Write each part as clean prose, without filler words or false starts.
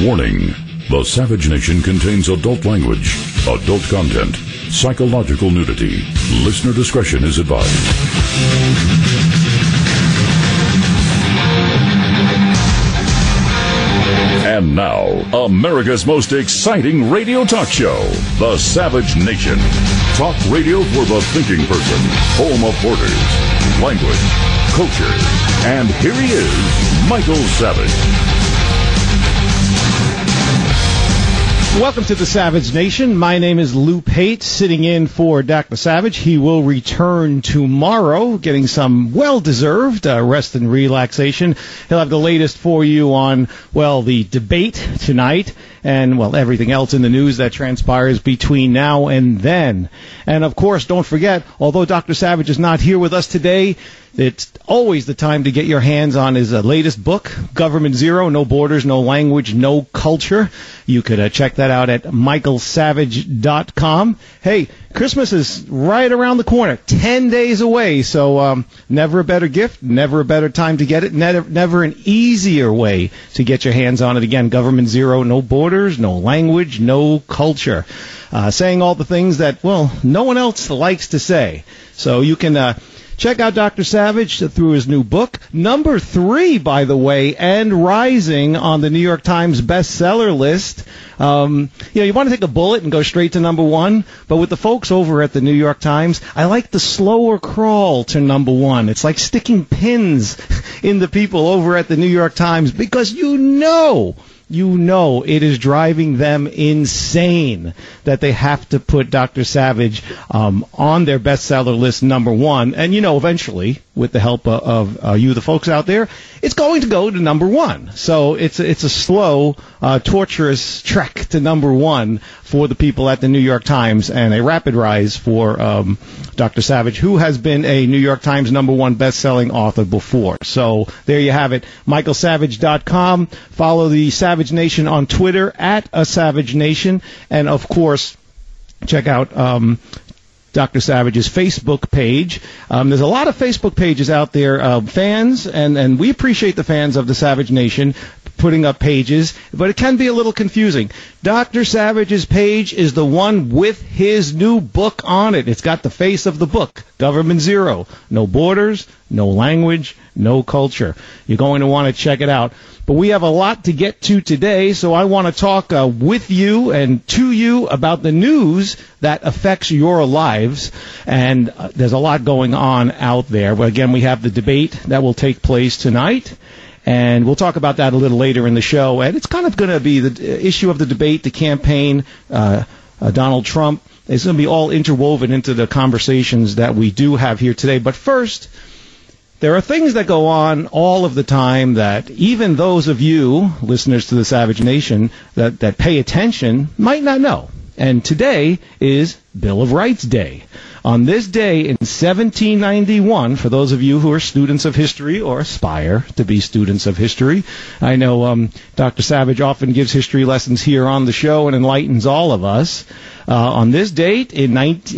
Warning: the Savage Nation contains adult language, adult content, psychological nudity. Listener discretion is advised. And now, America's most exciting radio talk show, The Savage Nation. Talk radio for the thinking person, home of borders, language, culture. And here he is, Michael Savage. Welcome to the Savage Nation. My name is Lou Pate, sitting in for Dr. Savage. He will return tomorrow, getting some well-deserved rest and relaxation. He'll have the latest for you on, well, the debate tonight and, well, everything else in the news that transpires between now and then. And, of course, don't forget, although Dr. Savage is not here with us today, it's always the time to get your hands on his latest book, Government Zero, No Borders, No Language, No Culture. You could check that out at michaelsavage.com. Hey, Christmas is right around the corner, 10 days away, so never a better gift, never a better time to get it, never an easier way to get your hands on it. Again, Government Zero, No Borders, No Language, No Culture. Saying all the things that, well, no one else likes to say. So you can check out Dr. Savage through his new book, number 3, by the way, and rising on the New York Times bestseller list. You want to take a bullet and go straight to number 1, but with the folks over at the New York Times, I like the slower crawl to number 1. It's like sticking pins in the people over at the New York Times because you know it is driving them insane that they have to put Dr. Savage on their bestseller list number 1. And, eventually, with the help of you, the folks out there, it's going to go to number 1. So it's a slow, torturous trek to number 1 for the people at the New York Times and a rapid rise for Dr. Savage, who has been a New York Times number 1 best-selling author before. So there you have it, michaelsavage.com. Follow the Savage Nation on Twitter at @SavageNation. And, of course, check out Dr. Savage's Facebook page. There's a lot of Facebook pages out there, fans, and we appreciate the fans of the Savage Nation putting up pages, but it can be a little confusing. Dr. Savage's page is the one with his new book on it. It's got the face of the book, Government Zero, No Borders, No Language, No Culture. You're going to want to check it out. But we have a lot to get to today, so I want to talk with you and to you about the news that affects your lives. And there's a lot going on out there. But again, we have the debate that will take place tonight. And we'll talk about that a little later in the show. And it's kind of going to be the issue of the debate, the campaign, Donald Trump. It's going to be all interwoven into the conversations that we do have here today. But first, there are things that go on all of the time that even those of you, listeners to the Savage Nation, that pay attention might not know. And today is Bill of Rights Day. On this day in 1791, for those of you who are students of history or aspire to be students of history, I know Dr. Savage often gives history lessons here on the show and enlightens all of us. On this date in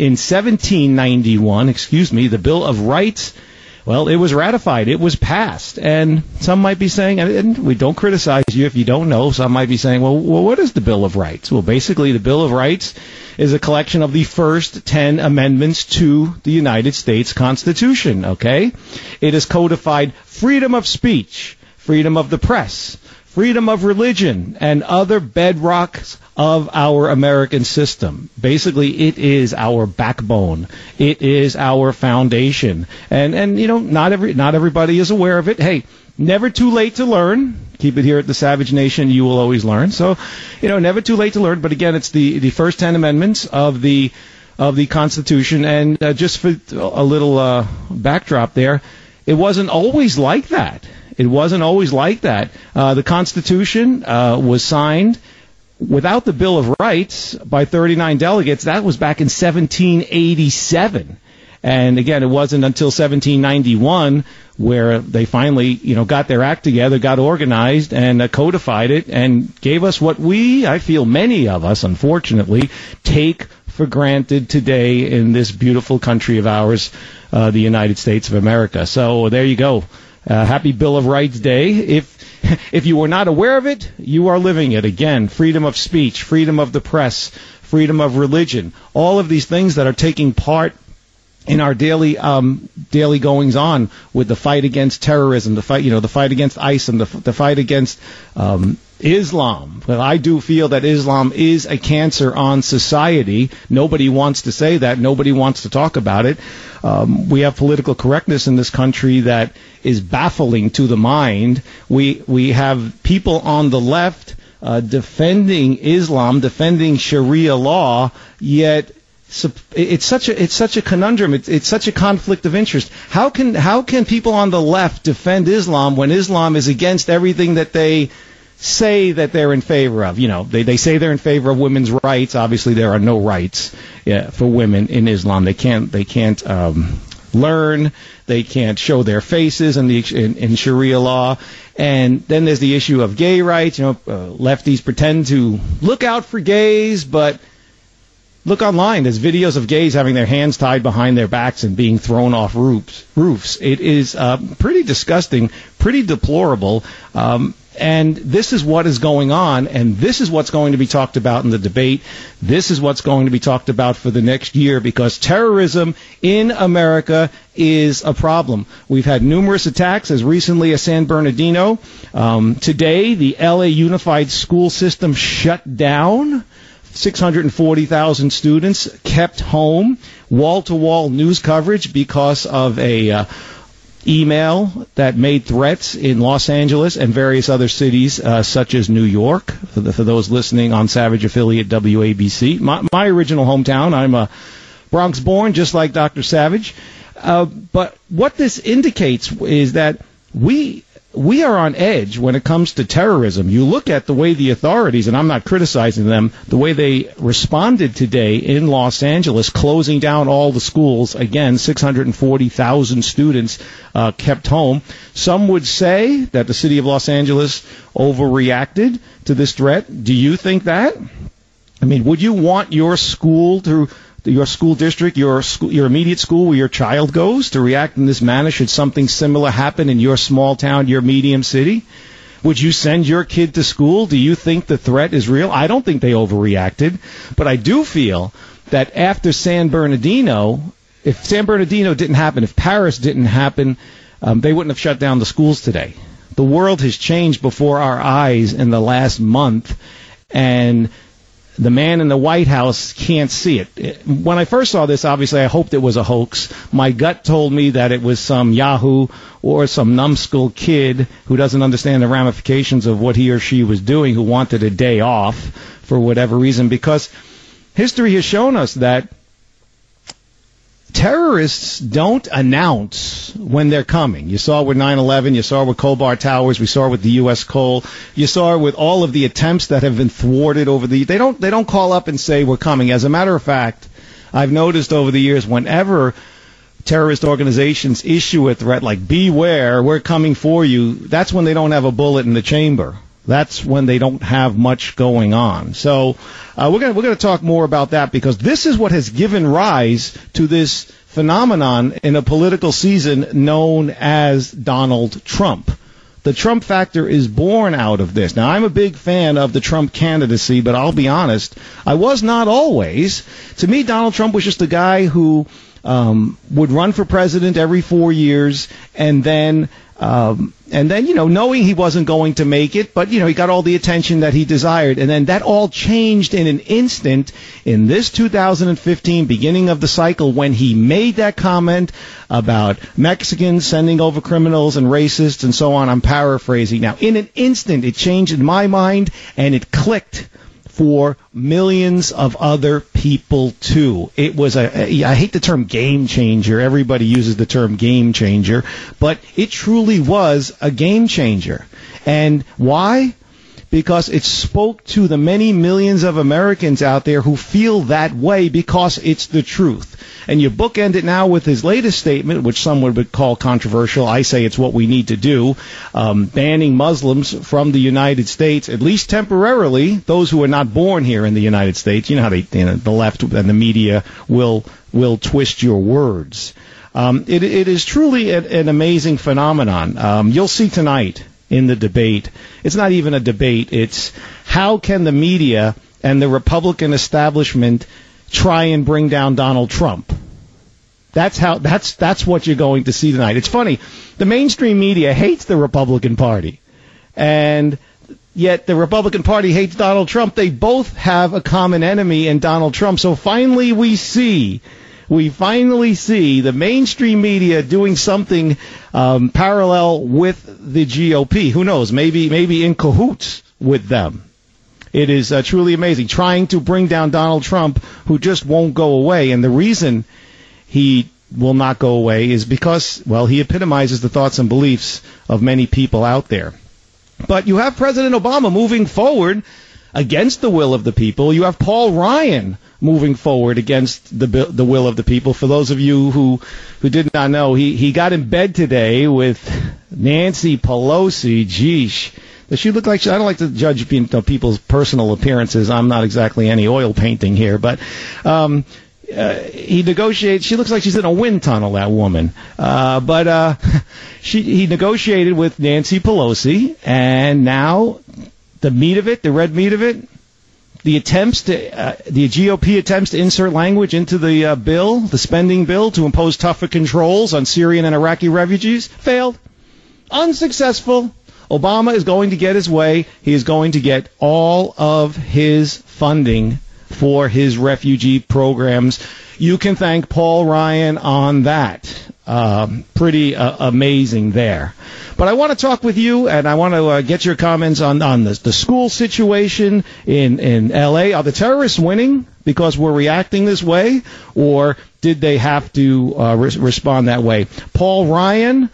1791, the Bill of Rights, well, it was ratified. It was passed. And some might be saying, and we don't criticize you if you don't know, some might be saying, well, what is the Bill of Rights? Well, basically, the Bill of Rights is a collection of the first 10 amendments to the United States Constitution, okay? It has codified freedom of speech, freedom of the press, freedom of religion, and other bedrocks of our American system. Basically, it is our backbone. It is our foundation. And not everybody is aware of it. Hey, never too late to learn. Keep it here at the Savage Nation. You will always learn. So, never too late to learn. But again, it's the first 10 amendments of the Constitution. And just for a little backdrop there, it wasn't always like that. It wasn't always like that. The Constitution was signed without the Bill of Rights by 39 delegates. That was back in 1787. And again, it wasn't until 1791 where they finally, got their act together, got organized, and codified it, and gave us what I feel many of us, unfortunately, take for granted today in this beautiful country of ours, the United States of America. So there you go. Happy Bill of Rights Day. If if you were not aware of it, you are living it. Again, freedom of speech, freedom of the press, freedom of religion, all of these things that are taking part in our daily goings on with the fight against terrorism, the fight against ISIS, the fight against Islam. But I do feel that Islam is a cancer on society. Nobody wants to say that. Nobody wants to talk about it. We have political correctness in this country that is baffling to the mind. We have people on the left defending Islam, defending Sharia law, yet it's such a conundrum. It's such a conflict of interest. How can people on the left defend Islam when Islam is against everything that they say that they're in favor of? They say they're in favor of women's rights. Obviously, there are no rights for women in Islam. They can't learn. They can't show their faces in Sharia law. And then there's the issue of gay rights. Lefties pretend to look out for gays, but look online. There's videos of gays having their hands tied behind their backs and being thrown off roofs. It is pretty disgusting, pretty deplorable. And this is what is going on, and this is what's going to be talked about in the debate. This is what's going to be talked about for the next year, because terrorism in America is a problem. We've had numerous attacks as recently as San Bernardino. Today, the LA Unified School System shut down. 640,000 students kept home. Wall-to-wall news coverage because of a email that made threats in Los Angeles and various other cities such as New York. For those listening on Savage affiliate WABC, my original hometown. I'm a Bronx born, just like Dr. Savage. But what this indicates is that we are on edge when it comes to terrorism. You look at the way the authorities, and I'm not criticizing them, the way they responded today in Los Angeles, closing down all the schools. Again, 640,000 students kept home. Some would say that the city of Los Angeles overreacted to this threat. Do you think that? I mean, would you want your school district, your immediate school where your child goes, to react in this manner should something similar happen in your small town, your medium city? Would you send your kid to school? Do you think the threat is real? I don't think they overreacted, but I do feel that after San Bernardino, if San Bernardino didn't happen, if Paris didn't happen, they wouldn't have shut down the schools today. The world has changed before our eyes in the last month, and the man in the White House can't see it. When I first saw this, obviously, I hoped it was a hoax. My gut told me that it was some yahoo or some numbskull kid who doesn't understand the ramifications of what he or she was doing, who wanted a day off for whatever reason, because history has shown us that terrorists don't announce when they're coming. You saw it with 9/11. You saw it with Khobar Towers. We saw it with the U.S. Coal. You saw it with all of the attempts that have been thwarted over the. They don't call up and say we're coming. As a matter of fact, I've noticed over the years, whenever terrorist organizations issue a threat like "Beware, we're coming for you," that's when they don't have a bullet in the chamber. That's when they don't have much going on. So we're going to talk more about that, because this is what has given rise to this phenomenon in a political season known as Donald Trump. The Trump factor is born out of this. Now, I'm a big fan of the Trump candidacy, but I'll be honest, I was not always. To me, Donald Trump was just a guy who would run for president every 4 years, and then knowing he wasn't going to make it, but, he got all the attention that he desired. And then that all changed in an instant in this 2015 beginning of the cycle, when he made that comment about Mexicans sending over criminals and racists and so on. I'm paraphrasing now. In an instant, it changed in my mind, and it clicked for millions of other people, too. It was I hate the term game changer. Everybody uses the term game changer, but it truly was a game changer. And why? Because it spoke to the many millions of Americans out there who feel that way, because it's the truth. And you bookend it now with his latest statement, which some would call controversial. I say it's what we need to do, banning Muslims from the United States, at least temporarily, those who are not born here in the United States. You know how the left and the media will twist your words. It is truly an amazing phenomenon. You'll see tonight in the debate. It's not even a debate. It's how can the media and the Republican establishment try and bring down Donald Trump. That's what you're going to see tonight. It's funny. The mainstream media hates the Republican Party, and yet the Republican Party hates Donald Trump. They both have a common enemy in Donald Trump. So finally we finally see the mainstream media doing something parallel with the GOP. Who knows? Maybe in cahoots with them. It is truly amazing. Trying to bring down Donald Trump, who just won't go away. And the reason he will not go away is because, well, he epitomizes the thoughts and beliefs of many people out there. But you have President Obama moving forward against the will of the people. You have Paul Ryan moving forward against the will of the people. For those of you who did not know, he got in bed today with Nancy Pelosi. Geesh. Does she look like I don't like to judge people's personal appearances. I'm not exactly any oil painting here, but he negotiates. She looks like she's in a wind tunnel, that woman. He negotiated with Nancy Pelosi, and now the meat of it, the red meat of it, the GOP attempts to insert language into the bill, the spending bill, to impose tougher controls on Syrian and Iraqi refugees, failed. Unsuccessful. Obama is going to get his way. He is going to get all of his funding for his refugee programs. You can thank Paul Ryan on that. Pretty amazing there. But I want to talk with you, and I want to get your comments on the school situation in L.A. Are the terrorists winning because we're reacting this way, or did they have to respond that way? Paul Ryan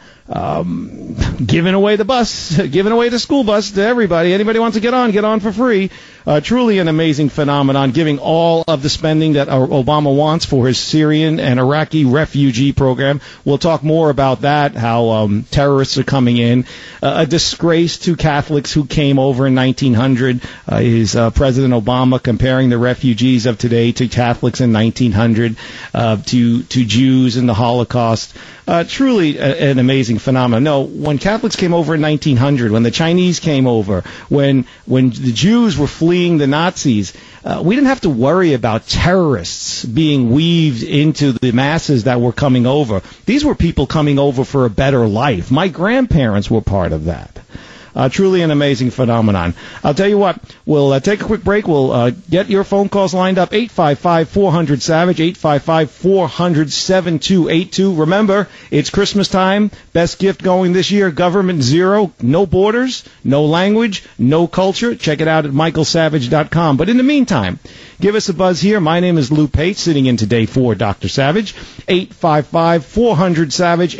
giving away the school bus to everybody. Anybody wants to get on for free. Truly an amazing phenomenon, giving all of the spending that Obama wants for his Syrian and Iraqi refugee program. We'll talk more about that, how terrorists are coming in. A disgrace to Catholics who came over in 1900 is President Obama comparing the refugees of today to Catholics in 1900, to Jews in the Holocaust. Truly an amazing phenomenon. No, when Catholics came over in 1900, when the Chinese came over, when the Jews were fleeing the Nazis, we didn't have to worry about terrorists being weaved into the masses that were coming over. These were people coming over for a better life. My grandparents were part of that. Truly an amazing phenomenon. I'll tell you what, we'll take a quick break. We'll get your phone calls lined up. 855-400-SAVAGE, 855-400-7282. Remember, it's Christmas time. Best gift going this year, government zero. No borders, no language, no culture. Check it out at michaelsavage.com. But in the meantime, give us a buzz here. My name is Lou Pate, sitting in today for Dr. Savage. 855-400-SAVAGE,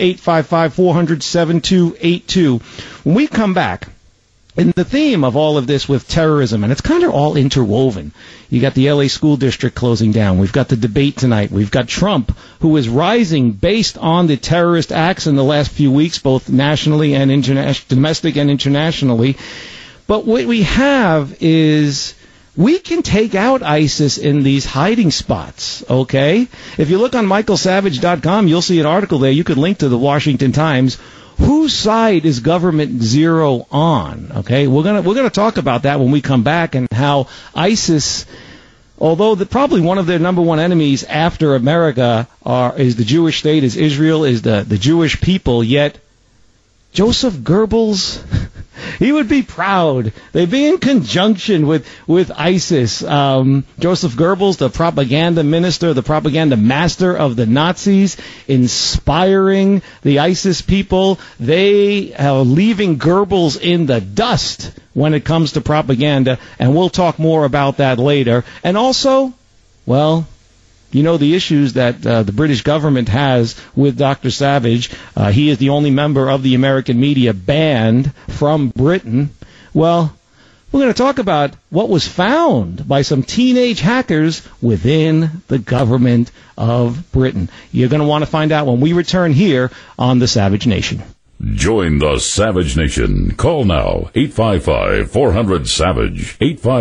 855-400-7282. When we come back, in the theme of all of this with terrorism, and it's kind of all interwoven. You got the L.A. school district closing down. We've got the debate tonight. We've got Trump, who is rising based on the terrorist acts in the last few weeks, both nationally and domestic and internationally. But what we have is we can take out ISIS in these hiding spots, okay? If you look on michaelsavage.com, you'll see an article there. You could link to the Washington Times. Whose side is government zero on? Okay, we're gonna talk about that when we come back, and how ISIS, although probably one of their number one enemies after America is the Jewish state, is Israel, is the Jewish people, yet Joseph Goebbels, he would be proud. They'd be in conjunction with ISIS. Joseph Goebbels, the propaganda minister, the propaganda master of the Nazis, inspiring the ISIS people. They are leaving Goebbels in the dust when it comes to propaganda, and we'll talk more about that later. And also, well, you know the issues that the British government has with Dr. Savage. He is the only member of the American media banned from Britain. Well, we're going to talk about what was found by some teenage hackers within the government of Britain. You're going to want to find out when we return here on The Savage Nation. Join the Savage Nation. Call now, 855-400-SAVAGE,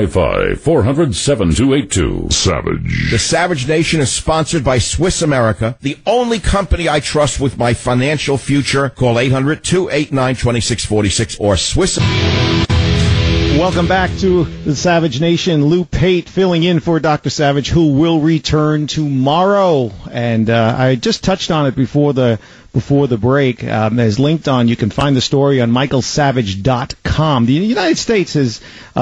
855-400-7282. Savage. The Savage Nation is sponsored by Swiss America, the only company I trust with my financial future. Call 800-289-2646 or Swiss. Welcome back to the Savage Nation. Lou Pate filling in for Dr. Savage, who will return tomorrow. And I just touched on it before the break. As linked on, you can find the story on michaelsavage.com. The United States has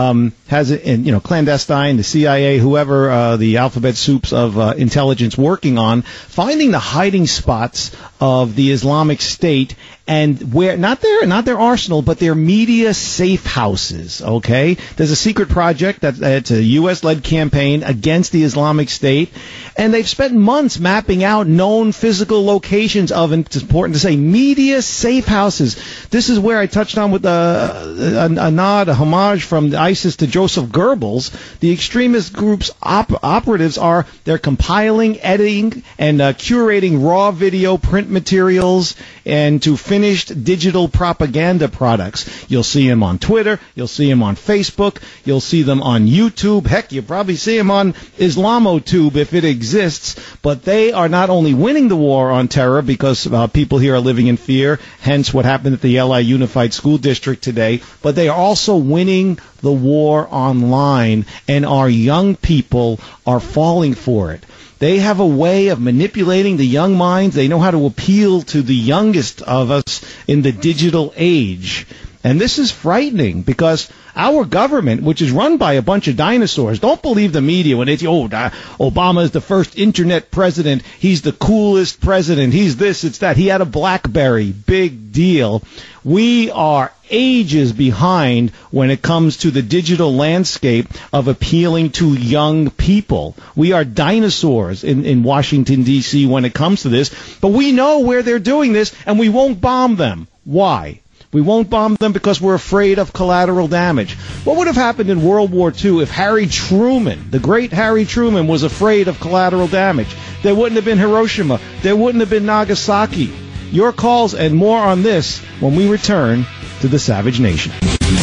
it, clandestine, the CIA, whoever, the alphabet soups of intelligence working on finding the hiding spots of the Islamic State, and where not their arsenal, but their media safe houses. Okay, there's a secret project it's a U.S.-led campaign against the Islamic State, and they've spent months mapping out known physical locations of, and it's important to say, media safe houses. This is where I touched on with a nod, a homage from ISIS to Joseph Goebbels. The extremist group's operatives they're compiling, editing, and curating raw video, print materials, and to finished digital propaganda products. You'll see them on Twitter. You'll see them on Facebook. You'll see them on YouTube. Heck, you'll probably see them on Islamotube if it exists. But they are not only winning the war on terror because people here are living in fear, hence what happened at the LI Unified School District today, but they are also winning the war online, and our young people are falling for it. They have a way of manipulating the young minds. They know how to appeal to the youngest of us in the digital age. And this is frightening because our government, which is run by a bunch of dinosaurs, don't believe the media when they say, Obama is the first internet president. He's the coolest president. He's this, it's that. He had a BlackBerry. Big deal. We are ages behind when it comes to the digital landscape of appealing to young people. We are dinosaurs in Washington, D.C. when it comes to this, but we know where they're doing this, and we won't bomb them. Why? We won't bomb them because we're afraid of collateral damage. What would have happened in World War II if Harry Truman, the great Harry Truman, was afraid of collateral damage? There wouldn't have been Hiroshima. There wouldn't have been Nagasaki. Your calls and more on this when we return to the Savage Nation.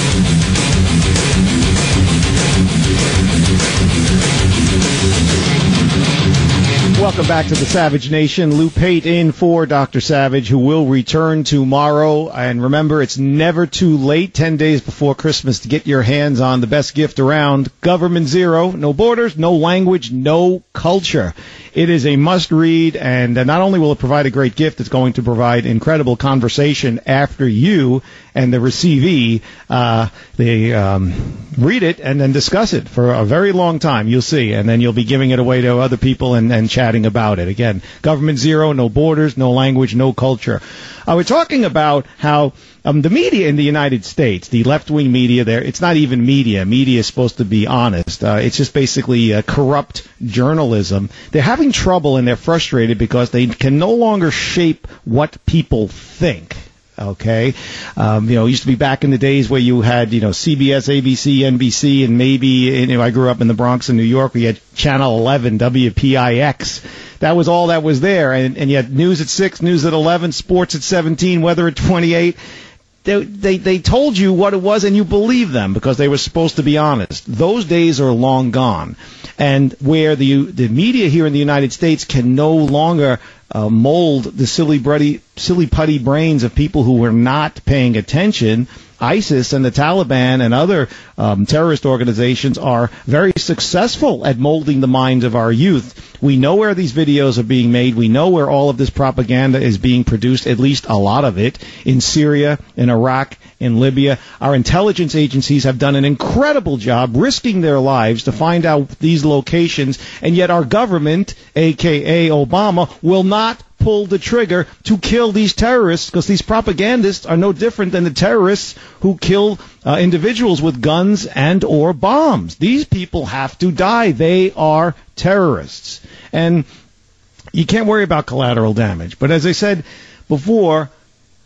Welcome back to the Savage Nation. Lou Pate in for Dr. Savage, who will return tomorrow. And remember, it's never too late, 10 days before Christmas, to get your hands on the best gift around, Government Zero. No borders, no language, no culture. It is a must-read, and not only will it provide a great gift, it's going to provide incredible conversation after you and the receivee they read it and then discuss it for a very long time, you'll see, and then you'll be giving it away to other people and chatting about it. Again, Government Zero, no borders, no language, no culture. We're talking about how the media in the United States, the left-wing media there, it's not even media. Media is supposed to be honest. It's just basically corrupt journalism. They're having trouble and they're frustrated because they can no longer shape what people think. Okay, it used to be back in the days where you had, CBS, ABC, NBC, and maybe, I grew up in the Bronx in New York. We had Channel 11, WPIX. That was all that was there, and you had news at 6, news at 11, sports at 17, weather at 28. They told you what it was, and you believed them because they were supposed to be honest. Those days are long gone, and where the media here in the United States can no longer mold the silly putty brains of people who were not paying attention. ISIS and the Taliban and other terrorist organizations are very successful at molding the minds of our youth. We know where these videos are being made. We know where all of this propaganda is being produced, at least a lot of it, in Syria, in Iraq, in Libya. Our intelligence agencies have done an incredible job risking their lives to find out these locations, and yet our government, a.k.a. Obama, will not pull the trigger to kill these terrorists because these propagandists are no different than the terrorists who kill individuals with guns and or bombs. These people have to die. They are terrorists. And you can't worry about collateral damage. But as I said before,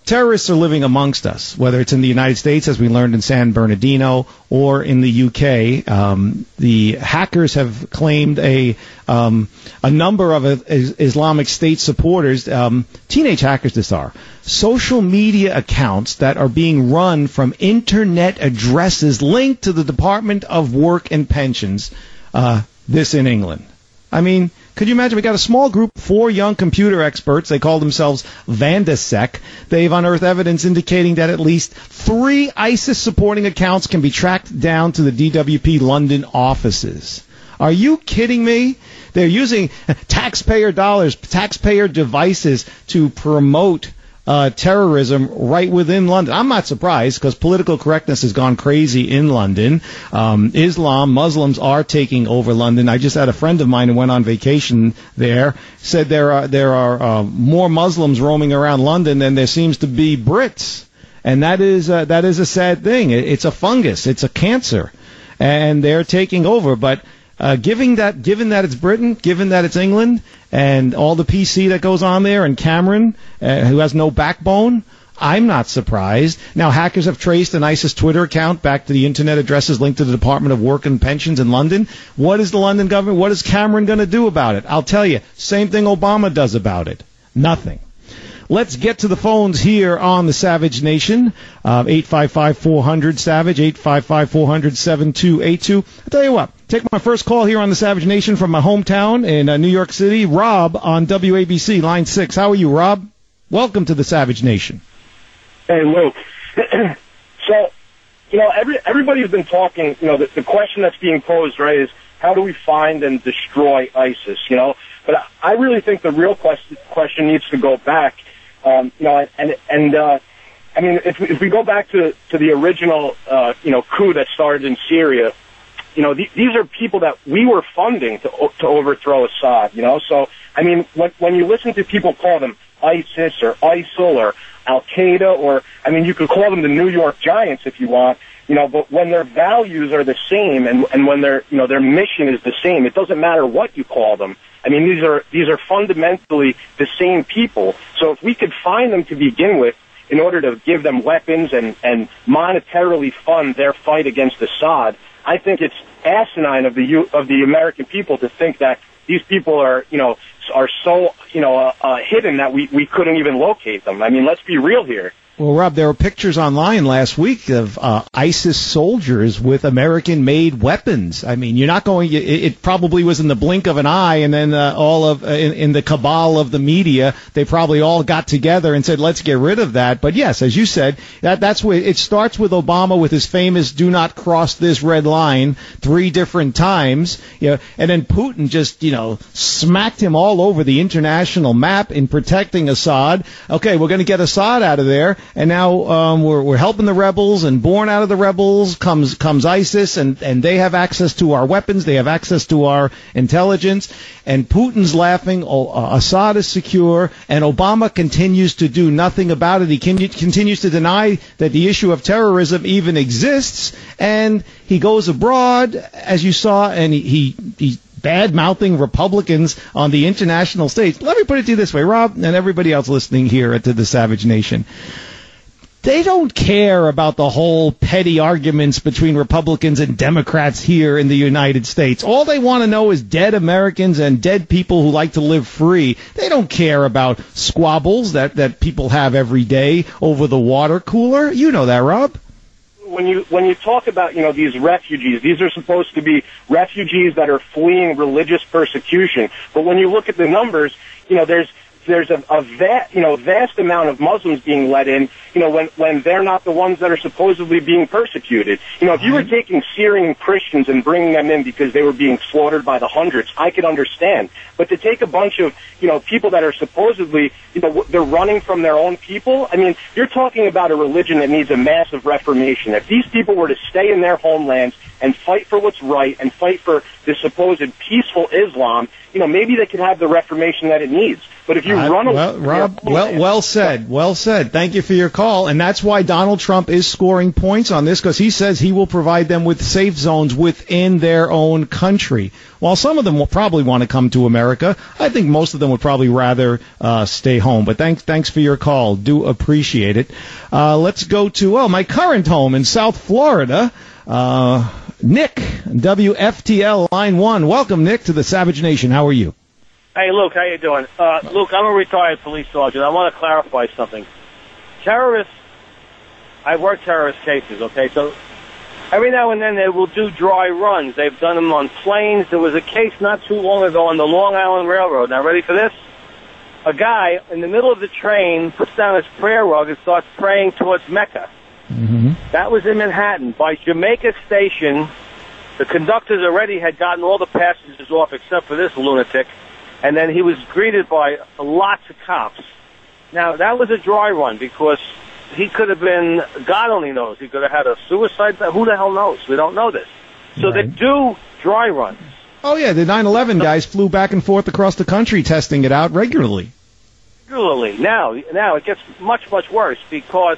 terrorists are living amongst us, whether it's in the United States, as we learned in San Bernardino, or in the UK. The hackers have claimed a number of Islamic State supporters, teenage hackers this are, social media accounts that are being run from internet addresses linked to the Department of Work and Pensions, this in England. I mean, could you imagine? We got a small group, 4 young computer experts. They call themselves Vandasec. They've unearthed evidence indicating that at least 3 ISIS-supporting accounts can be tracked down to the DWP London offices. Are you kidding me? They're using taxpayer dollars, taxpayer devices to promote terrorism right within London. I'm not surprised because political correctness has gone crazy in London. Muslims are taking over London. I just had a friend of mine who went on vacation there, said there are more Muslims roaming around London than there seems to be Brits. And that is a sad thing. It's a fungus. It's a cancer. And they're taking over. But given that it's Britain, given that it's England, and all the PC that goes on there, and Cameron, who has no backbone, I'm not surprised. Now, hackers have traced an ISIS Twitter account back to the internet addresses linked to the Department of Work and Pensions in London. What is the London government, what is Cameron going to do about it? I'll tell you, same thing Obama does about it. Nothing. Let's get to the phones here on the Savage Nation. 855-400-SAVAGE, 855-400-7282. I'll tell you what, take my first call here on the Savage Nation from my hometown in New York City. Rob on WABC, line 6. How are you, Rob? Welcome to the Savage Nation. Hey, Luke. So, everybody's been talking, the question that's being posed, right, is how do we find and destroy ISIS, But I really think the real question needs to go back. If we go back to the original, coup that started in Syria, these are people that we were funding to overthrow Assad, So, when you listen to people call them ISIS or ISIL or Al-Qaeda or, you could call them the New York Giants if you want, but when their values are the same and when their mission is the same, it doesn't matter what you call them. These are fundamentally the same people. So if we could find them to begin with in order to give them weapons and monetarily fund their fight against Assad, I think it's asinine of the American people to think that these people are so hidden that we couldn't even locate them. Let's be real here. Well, Rob, there were pictures online last week of ISIS soldiers with American-made weapons. You're not going. It probably was in the blink of an eye, and then in the cabal of the media, they probably all got together and said, "Let's get rid of that." But yes, as you said, that's where it starts with Obama with his famous "Do not cross this red line" 3 different times. And then Putin just smacked him all over the international map in protecting Assad. Okay, we're going to get Assad out of there. And now we're helping the rebels, and born out of the rebels comes ISIS, and they have access to our weapons, they have access to our intelligence, and Putin's laughing, Assad is secure, and Obama continues to do nothing about it. He continues to deny that the issue of terrorism even exists, and he goes abroad, as you saw, and he bad-mouthing Republicans on the international stage. Let me put it to you this way, Rob, and everybody else listening here to the Savage Nation. They don't care about the whole petty arguments between Republicans and Democrats here in the United States. All they want to know is dead Americans and dead people who like to live free. They don't care about squabbles that people have every day over the water cooler. You know that, Rob. When you talk about these refugees, these are supposed to be refugees that are fleeing religious persecution. But when you look at the numbers, there's a vast amount of Muslims being let in, when they're not the ones that are supposedly being persecuted. If you were taking Syrian Christians and bringing them in because they were being slaughtered by the hundreds, I could understand. But to take a bunch of, people that are supposedly, they're running from their own people, you're talking about a religion that needs a massive reformation. If these people were to stay in their homelands and fight for what's right and fight for this supposed peaceful Islam, maybe they could have the reformation that it needs. But if you run away... Well, Rob, well said. Well said. Thank you for your call. And that's why Donald Trump is scoring points on this, because he says he will provide them with safe zones within their own country. While some of them will probably want to come to America, I think most of them would probably rather stay home. But thanks for your call. Do appreciate it. Let's go to, my current home in South Florida. Nick, WFTL, line 1. Welcome, Nick, to the Savage Nation. How are you? Hey, Luke, how you doing? Luke, I'm a retired police sergeant. I want to clarify something. Terrorists, I've worked terrorist cases, okay? So every now and then they will do dry runs. They've done them on planes. There was a case not too long ago on the Long Island Railroad. Now, ready for this? A guy in the middle of the train puts down his prayer rug and starts praying towards Mecca. Mm-hmm. That was in Manhattan. By Jamaica Station, the conductors already had gotten all the passengers off except for this lunatic. And then he was greeted by lots of cops. Now, that was a dry run because he could have been, God only knows, he could have had a suicide. Who the hell knows? We don't know this. So They do dry runs. Oh, yeah, the 9/11 guys flew back and forth across the country testing it out regularly. Now it gets much, much worse because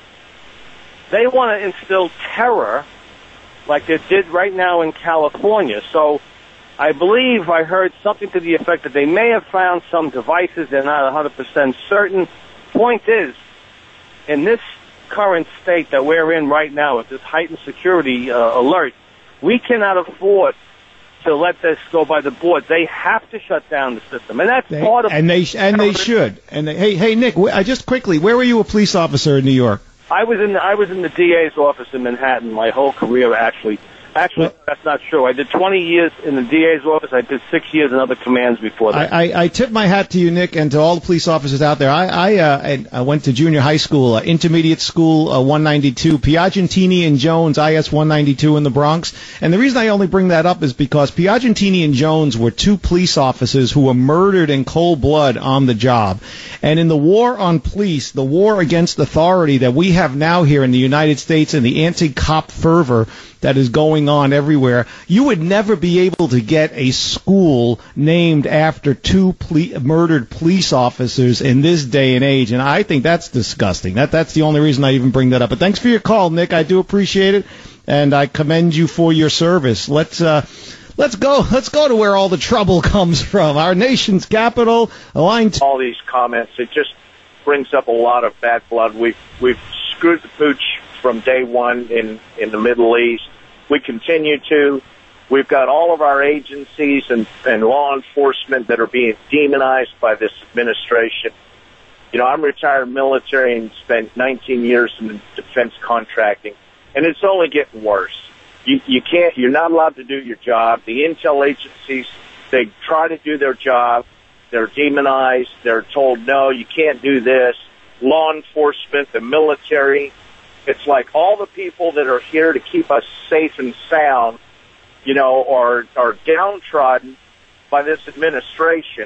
they want to instill terror like they did right now in California. So I believe I heard something to the effect that they may have found some devices. They're not 100% certain. Point is, in this current state that we're in right now with this heightened security alert, we cannot afford to let this go by the board. They have to shut down the system, and that's part of. And they should. And hey, Nick, just quickly, where were you a police officer in New York? I was in the DA's office in Manhattan my whole career, actually. Actually, that's not true. I did 20 years in the DA's office. I did 6 years in other commands before that. I tip my hat to you, Nick, and to all the police officers out there. I went to junior high school, intermediate school, 192, Piagentini and Jones, IS 192 in the Bronx. And the reason I only bring that up is because Piagentini and Jones were two police officers who were murdered in cold blood on the job. And in the war on police, the war against authority that we have now here in the United States and the anti-cop fervor that is going on everywhere, you would never be able to get a school named after two murdered police officers in this day and age, and I think that's disgusting. That's the only reason I even bring that up. But thanks for your call, Nick. I do appreciate it, and I commend you for your service. Let's go to where all the trouble comes from. Our nation's capital, all these comments, it just brings up a lot of bad blood. We've screwed the pooch from day one in the Middle East. We continue to. We've got all of our agencies and law enforcement that are being demonized by this administration. I'm retired military and spent 19 years in defense contracting, and it's only getting worse. You're not allowed to do your job. The intel agencies, they try to do their job. They're demonized. They're told, no, you can't do this. Law enforcement, the military, it's like all the people that are here to keep us safe and sound, are downtrodden by this administration.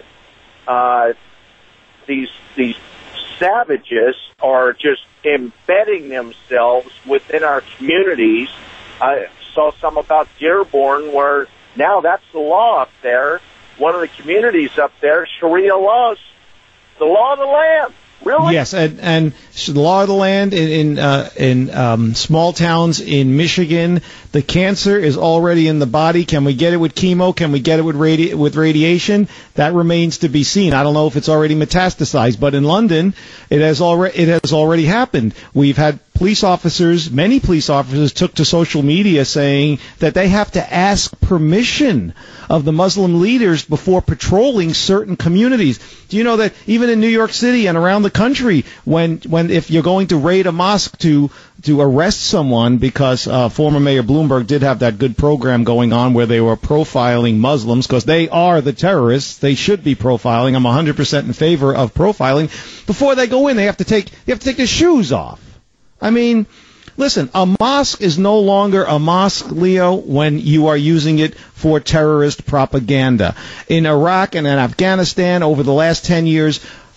These savages are just embedding themselves within our communities. I saw some about Dearborn where now that's the law up there. One of the communities up there, Sharia laws, the law of the land. Really? Yes, and the law of the land in small towns in Michigan. The cancer is already in the body. Can we get it with chemo? Can we get it with radiation? That remains to be seen. I don't know if it's already metastasized, but in London, it has already happened. We've had many police officers took to social media saying that they have to ask permission of the Muslim leaders before patrolling certain communities. Do you know that even in New York City and around the country, when if you're going to raid a mosque to arrest someone, because former Mayor Bloomberg did have that good program going on where they were profiling Muslims, because they are the terrorists, they should be profiling. I'm 100% in favor of profiling. Before they go in, they have to take their shoes off. I mean, listen, a mosque is no longer a mosque, Leo, when you are using it for terrorist propaganda. In Iraq and in Afghanistan over the last 10 years,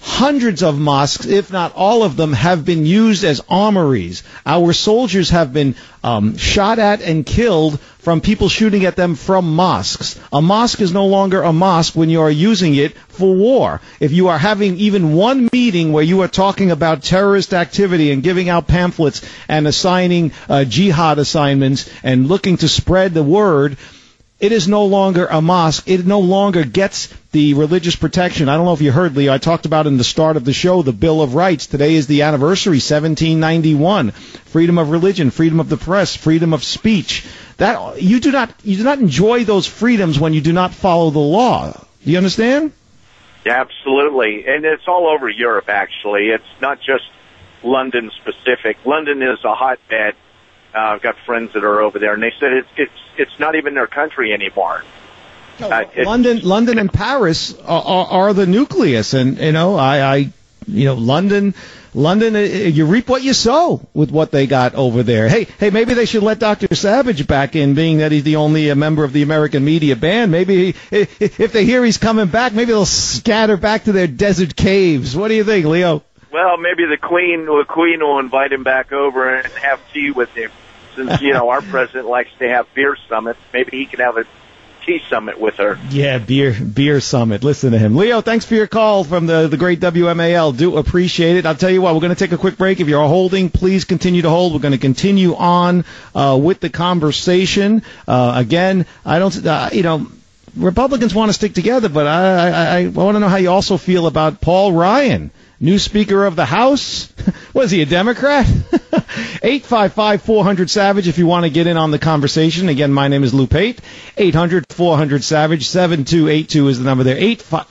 Hundreds of mosques, if not all of them, have been used as armories. Our soldiers have been shot at and killed from people shooting at them from mosques. A mosque is no longer a mosque when you are using it for war. If you are having even one meeting where you are talking about terrorist activity and giving out pamphlets and assigning jihad assignments and looking to spread the word, it is no longer a mosque. It no longer gets the religious protection. I don't know if you heard, Leo, I talked about in the start of the show the Bill of Rights. Today is the anniversary, 1791. Freedom of religion, freedom of the press, freedom of speech. That you do not enjoy those freedoms when you do not follow the law. Do you understand? Yeah, absolutely. And it's all over Europe, actually. It's not just London specific. London is a hotbed. I've got friends that are over there, and they said it's not even their country anymore. London and Paris are the nucleus, and London, you reap what you sow with what they got over there. Hey, maybe they should let Dr. Savage back in, being that he's the only member of the American media band. Maybe if they hear he's coming back, maybe they'll scatter back to their desert caves. What do you think, Leo? Well, maybe the Queen will invite him back over and have tea with him. Since, our president likes to have beer summits, maybe he can have a tea summit with her. Yeah, beer summit. Listen to him. Leo, thanks for your call from the great WMAL. Do appreciate it. I'll tell you what, we're going to take a quick break. If you're holding, please continue to hold. We're going to continue on with the conversation. Again, I don't, Republicans want to stick together, but I want to know how you also feel about Paul Ryan, new Speaker of the House. Was he a Democrat? 855-400-SAVAGE if you want to get in on the conversation. Again, my name is Lou Pate. 800-400-SAVAGE. 7282 is the number there.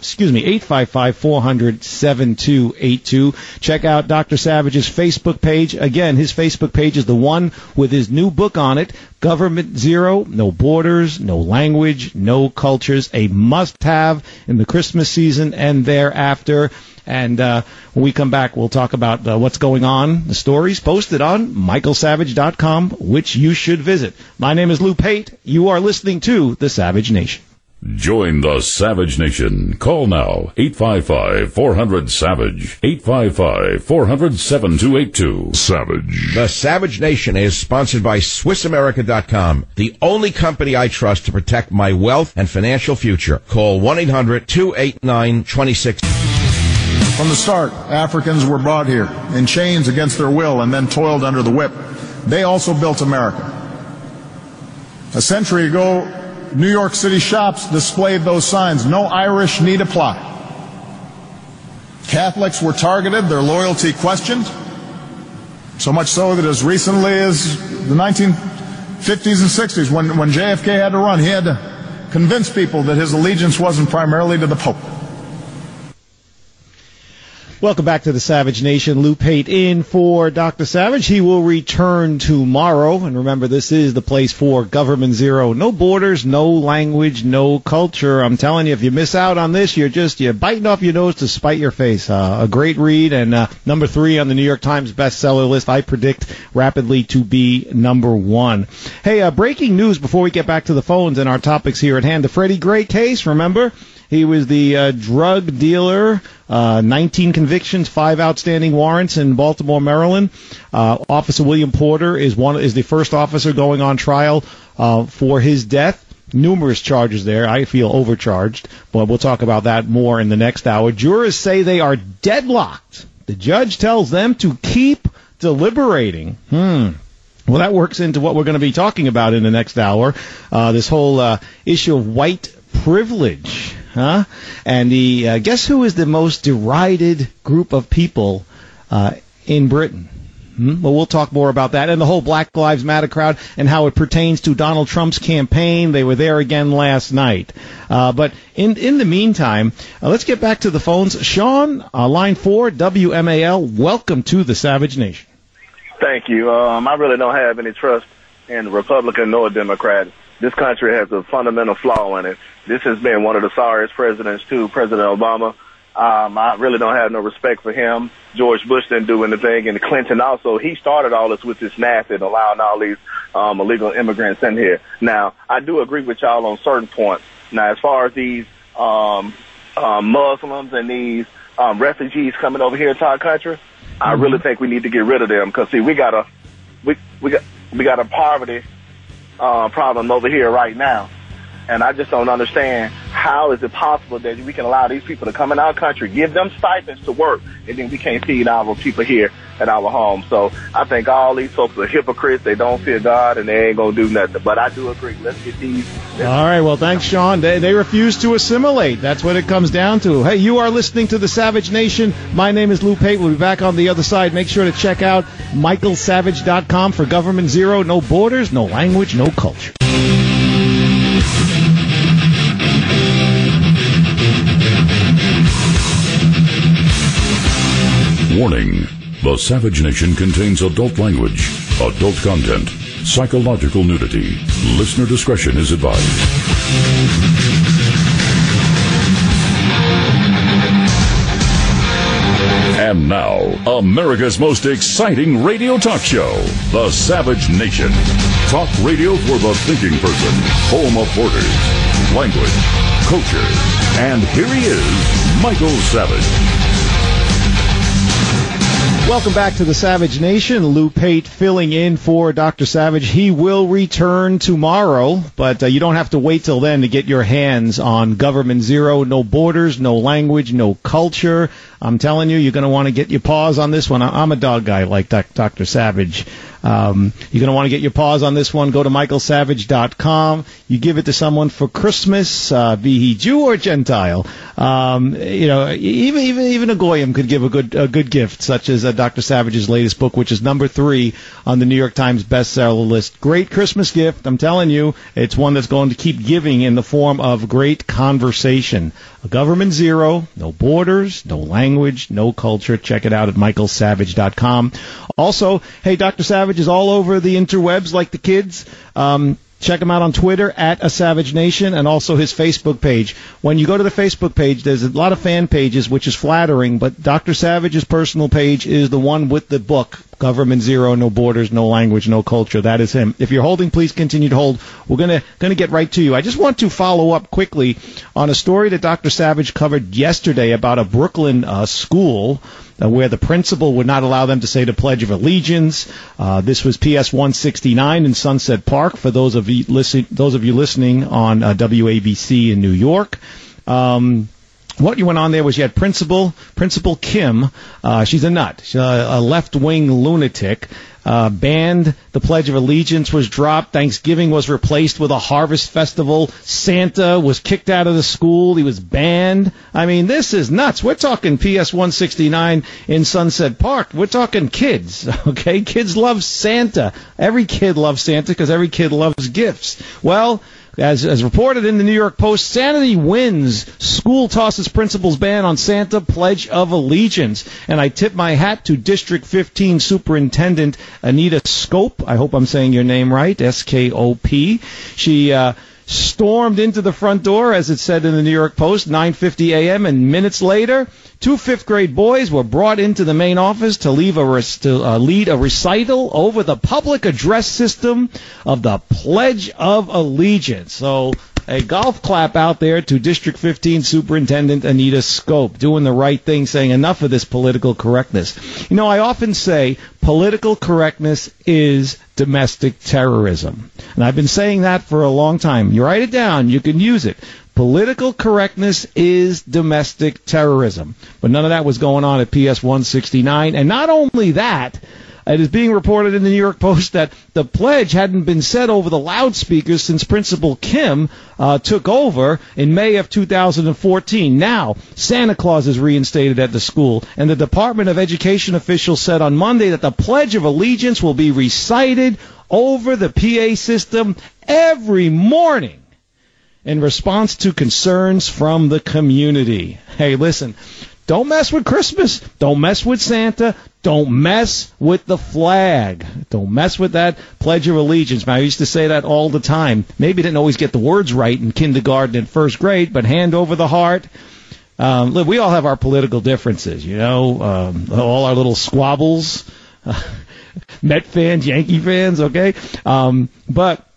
855-400-7282. Check out Dr. Savage's Facebook page. Again, his Facebook page is the one with his new book on it, Government Zero, No Borders, No Language, No Cultures, a must-have in the Christmas season and thereafter. And when we come back, we'll talk about what's going on, the stories posted on michaelsavage.com, which you should visit. My name is Lou Pate. You are listening to The Savage Nation. Join the Savage Nation. Call now, 855-400-SAVAGE, 855-400-7282. Savage. The Savage Nation is sponsored by SwissAmerica.com, the only company I trust to protect my wealth and financial future. Call 1-800-289-26. From the start, Africans were brought here in chains against their will and then toiled under the whip. They also built America. A century ago, New York City shops displayed those signs, "No Irish need apply." Catholics were targeted, their loyalty questioned, so much so that as recently as the 1950s and 60s, when JFK had to run, he had to convince people that his allegiance wasn't primarily to the Pope. Welcome back to the Savage Nation. Lou Pate in for Dr. Savage. He will return tomorrow. And remember, this is the place for Government Zero. No borders, no language, no culture. I'm telling you, if you miss out on this, you're biting off your nose to spite your face. A great read, and number 3 on the New York Times bestseller list. I predict rapidly to be number 1. Hey, breaking news before we get back to the phones and our topics here at hand. The Freddie Gray case, remember? He was the drug dealer, 19 convictions, 5 outstanding warrants in Baltimore, Maryland. Officer William Porter is the first officer going on trial for his death. Numerous charges there. I feel overcharged, but we'll talk about that more in the next hour. Jurors say they are deadlocked. The judge tells them to keep deliberating. Well, that works into what we're going to be talking about in the next hour. This whole issue of white privilege. And guess who is the most derided group of people in Britain? Well, we'll talk more about that and the whole Black Lives Matter crowd and how it pertains to Donald Trump's campaign. They were there again last night. But in the meantime, let's get back to the phones. Sean, line 4, WMAL, welcome to the Savage Nation. Thank you. I really don't have any trust in the Republican nor Democrat. This country has a fundamental flaw in it. This has been one of the sorriest presidents, too, President Obama. I really don't have no respect for him. George Bush didn't do anything, and Clinton also. He started all this with this NAFTA and allowing all these illegal immigrants in here. Now, I do agree with y'all on certain points. Now, as far as these Muslims and these refugees coming over here to our country, I really think we need to get rid of them because see, we got a poverty problem over here right now, and I just don't understand how is it possible that we can allow these people to come in our country, give them stipends to work, and then we can't feed our people here at our home. So I think all these folks are hypocrites. They don't fear God, and they ain't going to do nothing. But I do agree. Let's get these. All right. Well, thanks, Sean. They refuse to assimilate. That's what it comes down to. Hey, you are listening to The Savage Nation. My name is Lou Pate. We'll be back on the other side. Make sure to check out michaelsavage.com for Government Zero. No borders, no language, no culture. Warning. The Savage Nation contains adult language, adult content, psychological nudity. Listener discretion is advised. And now, America's most exciting radio talk show, The Savage Nation. Talk radio for the thinking person, home of borders, language, culture. And here he is, Michael Savage. Welcome back to the Savage Nation. Lou Pate filling in for Dr. Savage. He will return tomorrow, but you don't have to wait till then to get your hands on Government Zero. No borders, no language, no culture. I'm telling you, you're going to want to get your paws on this one. I'm a dog guy like Dr. Savage. You're going to want to get your paws on this one. Go to michaelsavage.com. You give it to someone for Christmas, be he Jew or Gentile. Even a goyim could give a good gift, such as Dr. Savage's latest book, which is number 3 on the New York Times bestseller list. Great Christmas gift. I'm telling you, it's one that's going to keep giving in the form of great conversation. A Government Zero, no borders, no language, no culture. Check it out at michaelsavage.com. Also, hey, Dr. Savage is all over the interwebs like the kids. Check him out on Twitter at A Savage Nation, and also his Facebook page. When you go to the Facebook page, there's a lot of fan pages, which is flattering, but Dr. Savage's personal page is the one with the book, Government Zero, No Borders, No Language, No Culture. That is him. If you're holding, please continue to hold. We're gonna get right to you. I just want to follow up quickly on a story that Dr. Savage covered yesterday about a Brooklyn school where the principal would not allow them to say the Pledge of Allegiance. This was PS 169 in Sunset Park. For those of you listening on WABC in New York. What went on there was you had Principal Kim. She's a nut. She's a left-wing lunatic. Banned the Pledge of Allegiance was dropped. Thanksgiving was replaced with a harvest festival. Santa was kicked out of the school. He was banned. I mean, this is nuts. We're talking PS 169 in Sunset Park. We're talking kids, okay? Kids love Santa. Every kid loves Santa because every kid loves gifts. Well, as reported in the New York Post, sanity wins. School tosses principal's ban on Santa Pledge of Allegiance. And I tip my hat to District 15 Superintendent Anita Scope. I hope I'm saying your name right, S-K-O-P. She stormed into the front door, as it said in the New York Post, 9:50 a.m., and minutes later, 2 fifth-grade boys were brought into the main office to lead a recital over the public address system of the Pledge of Allegiance. So a golf clap out there to District 15 Superintendent Anita Scope, doing the right thing, saying enough of this political correctness. You know, I often say political correctness is domestic terrorism. And I've been saying that for a long time. You write it down, you can use it. Political correctness is domestic terrorism. But none of that was going on at PS 169. And not only that, it is being reported in the New York Post that the pledge hadn't been said over the loudspeakers since Principal Kim took over in May of 2014. Now, Santa Claus is reinstated at the school, and the Department of Education officials said on Monday that the Pledge of Allegiance will be recited over the PA system every morning in response to concerns from the community. Hey, listen, don't mess with Christmas. Don't mess with Santa. Don't mess with the flag. Don't mess with that Pledge of Allegiance. I used to say that all the time. Maybe didn't always get the words right in kindergarten and first grade, but hand over the heart. Look, we all have our political differences, you know, all our little squabbles. Met fans, Yankee fans, okay? But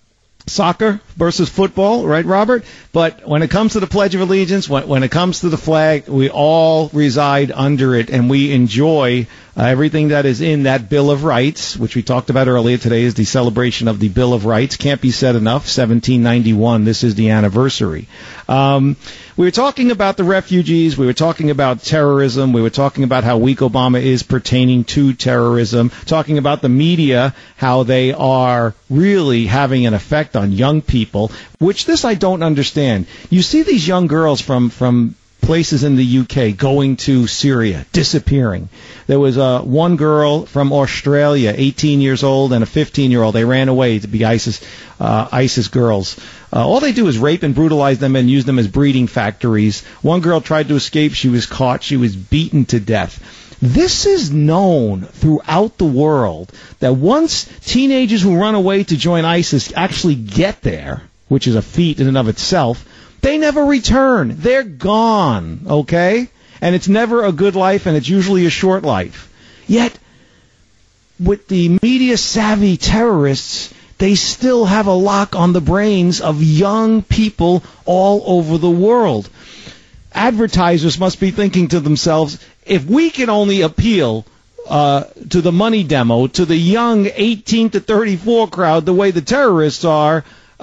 soccer versus football, right, Robert? But when it comes to the Pledge of Allegiance, when it comes to the flag, we all reside under it, and we enjoy everything that is in that Bill of Rights, which we talked about earlier. Today is the celebration of the Bill of Rights. Can't be said enough. 1791, this is the anniversary. We were talking about the refugees. We were talking about terrorism. We were talking about how weak Obama is pertaining to terrorism. Talking about the media, how they are really having an effect on young people, which this I don't understand. You see these young girls from places in the UK going to Syria, disappearing. There was one girl from Australia, 18 years old, and a 15-year-old. They ran away to be ISIS girls. All they do is rape and brutalize them and use them as breeding factories. One girl tried to escape. She was caught. She was beaten to death. This is known throughout the world that once teenagers who run away to join ISIS actually get there, which is a feat in and of itself, they never return. They're gone, okay? And it's never a good life, and it's usually a short life. Yet, with the media-savvy terrorists, they still have a lock on the brains of young people all over the world. Advertisers must be thinking to themselves, if we can only appeal to the money demo, to the young 18 to 34 crowd, the way the terrorists are,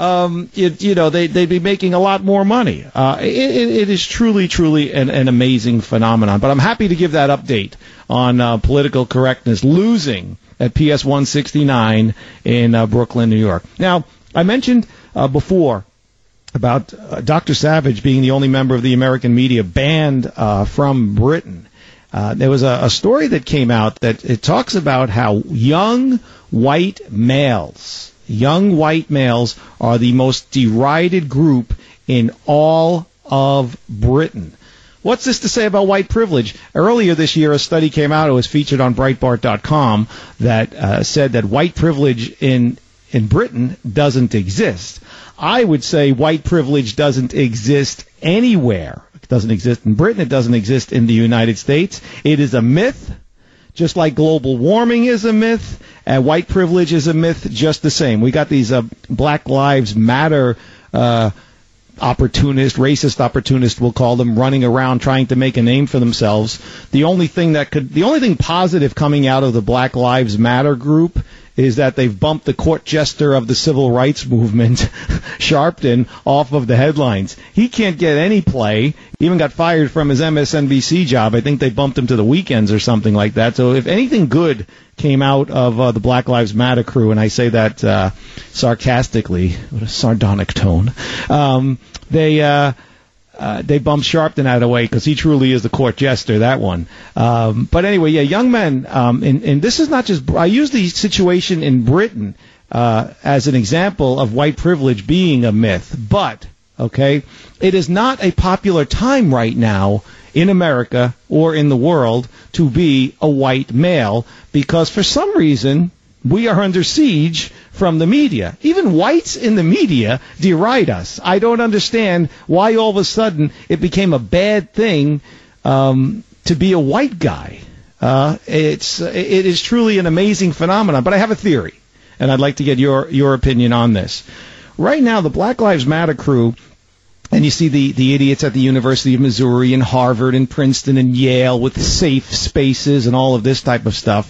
they'd be making a lot more money. It is truly an amazing phenomenon. But I'm happy to give that update on political correctness losing at PS 169 in Brooklyn, New York. Now, I mentioned before about Dr. Savage being the only member of the American media banned from Britain. There was a story that came out that it talks about how young white males are the most derided group in all of Britain. What's this to say about white privilege? Earlier this year, a study came out. It was featured on Breitbart.com that said that white privilege in Britain doesn't exist. I would say white privilege doesn't exist anywhere. It doesn't exist in Britain. It doesn't exist in the United States. It is a myth, just like global warming is a myth, and white privilege is a myth just the same. We got these Black Lives Matter racist opportunists, we'll call them, running around trying to make a name for themselves. The only thing positive coming out of the Black Lives Matter group is that they've bumped the court jester of the civil rights movement, Sharpton, off of the headlines. He can't get any play. He even got fired from his MSNBC job. I think they bumped him to the weekends or something like that. So if anything good came out of the Black Lives Matter crew, and I say that sarcastically, with a sardonic tone, they bumped Sharpton out of the way because he truly is the court jester, that one. But anyway, yeah, young men, and this is not just, I use the situation in Britain as an example of white privilege being a myth, but, okay, it is not a popular time right now in America or in the world to be a white male because for some reason we are under siege from the media. Even whites in the media deride us. I don't understand why all of a sudden it became a bad thing to be a white guy. It is truly an amazing phenomenon. But I have a theory, and I'd like to get your opinion on this. Right now, the Black Lives Matter crew, and you see the idiots at the University of Missouri and Harvard and Princeton and Yale with safe spaces and all of this type of stuff.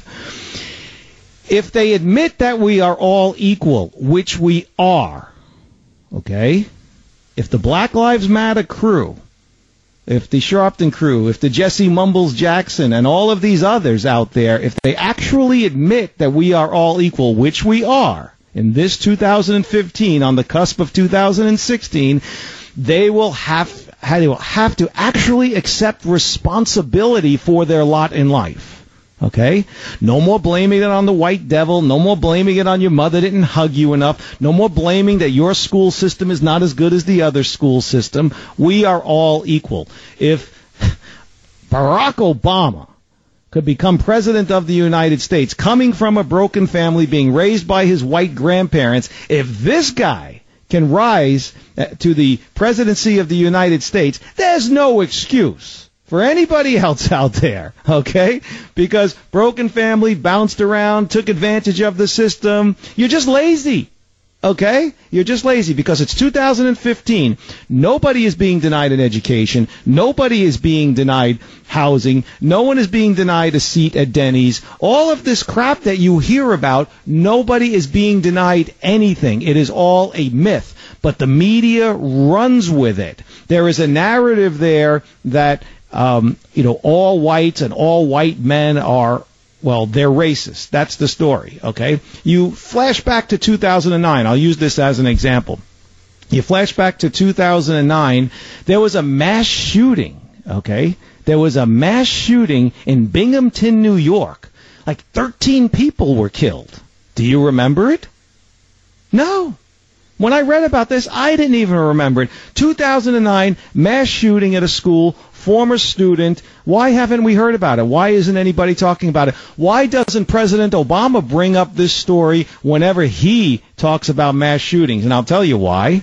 If they admit that we are all equal, which we are, okay, if the Black Lives Matter crew, if the Sharpton crew, if the Jesse Mumbles Jackson and all of these others out there, if they actually admit that we are all equal, which we are, in this 2015, on the cusp of 2016, they will have to actually accept responsibility for their lot in life. Okay? No more blaming it on the white devil. No more blaming it on your mother didn't hug you enough. No more blaming that your school system is not as good as the other school system. We are all equal. If Barack Obama could become president of the United States, coming from a broken family, being raised by his white grandparents, if this guy can rise to the presidency of the United States, there's no excuse for anybody else out there, okay? Because broken family, bounced around, took advantage of the system. You're just lazy, Okay? You're just lazy because it's 2015. Nobody is being denied an education. Nobody is being denied housing. No one is being denied a seat at Denny's. All of this crap that you hear about, nobody is being denied anything. It is all a myth. But the media runs with it. There is a narrative there that, all whites and all white men are, well, they're racist. That's the story, okay? You flash back to 2009. I'll use this as an example. You flash back to 2009. There was a mass shooting, okay? There was a mass shooting in Binghamton, New York. Like 13 people were killed. Do you remember it? No. When I read about this, I didn't even remember it. 2009, mass shooting at a school, former student. Why haven't we heard about it? Why isn't anybody talking about it? Why doesn't President Obama bring up this story whenever he talks about mass shootings? And I'll tell you why.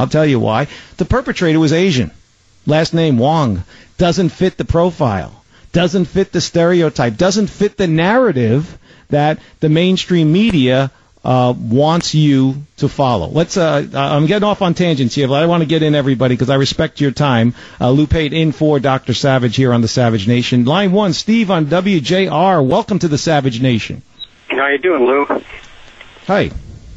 The perpetrator was Asian. Last name Wong. Doesn't fit the profile. Doesn't fit the stereotype. Doesn't fit the narrative that the mainstream media wants you to follow. I'm getting off on tangents here, but I want to get in everybody because I respect your time. Lou Pate in for Dr. Savage here on the Savage Nation. Line 1, Steve on WJR. Welcome to the Savage Nation. How you doing, Lou? Hi.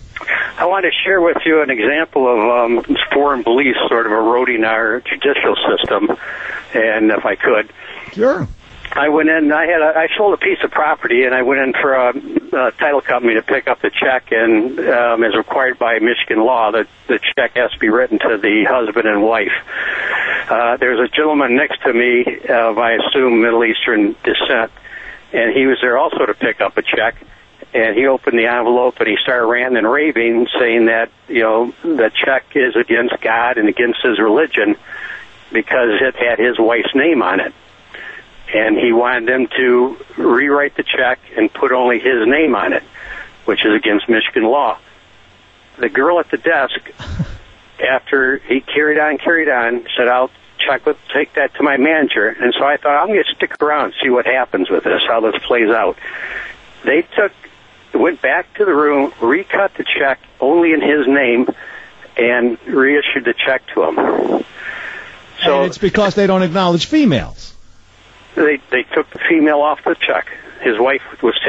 I want to share with you an example of foreign beliefs sort of eroding our judicial system, and if I could. Sure. I went in. I sold a piece of property, and I went in for a title company to pick up the check. And as required by Michigan law, the check has to be written to the husband and wife. There's a gentleman next to me of, I assume, Middle Eastern descent, and he was there also to pick up a check. And he opened the envelope and he started ranting and raving, saying that the check is against God and against his religion because it had his wife's name on it. And he wanted them to rewrite the check and put only his name on it, which is against Michigan law. The girl at the desk, after he carried on, said, I'll take that to my manager. And so I thought, I'm going to stick around and see what happens with this, how this plays out. They went back to the room, recut the check only in his name, and reissued the check to him. So and it's because they don't acknowledge females. They took the female off the check. His wife's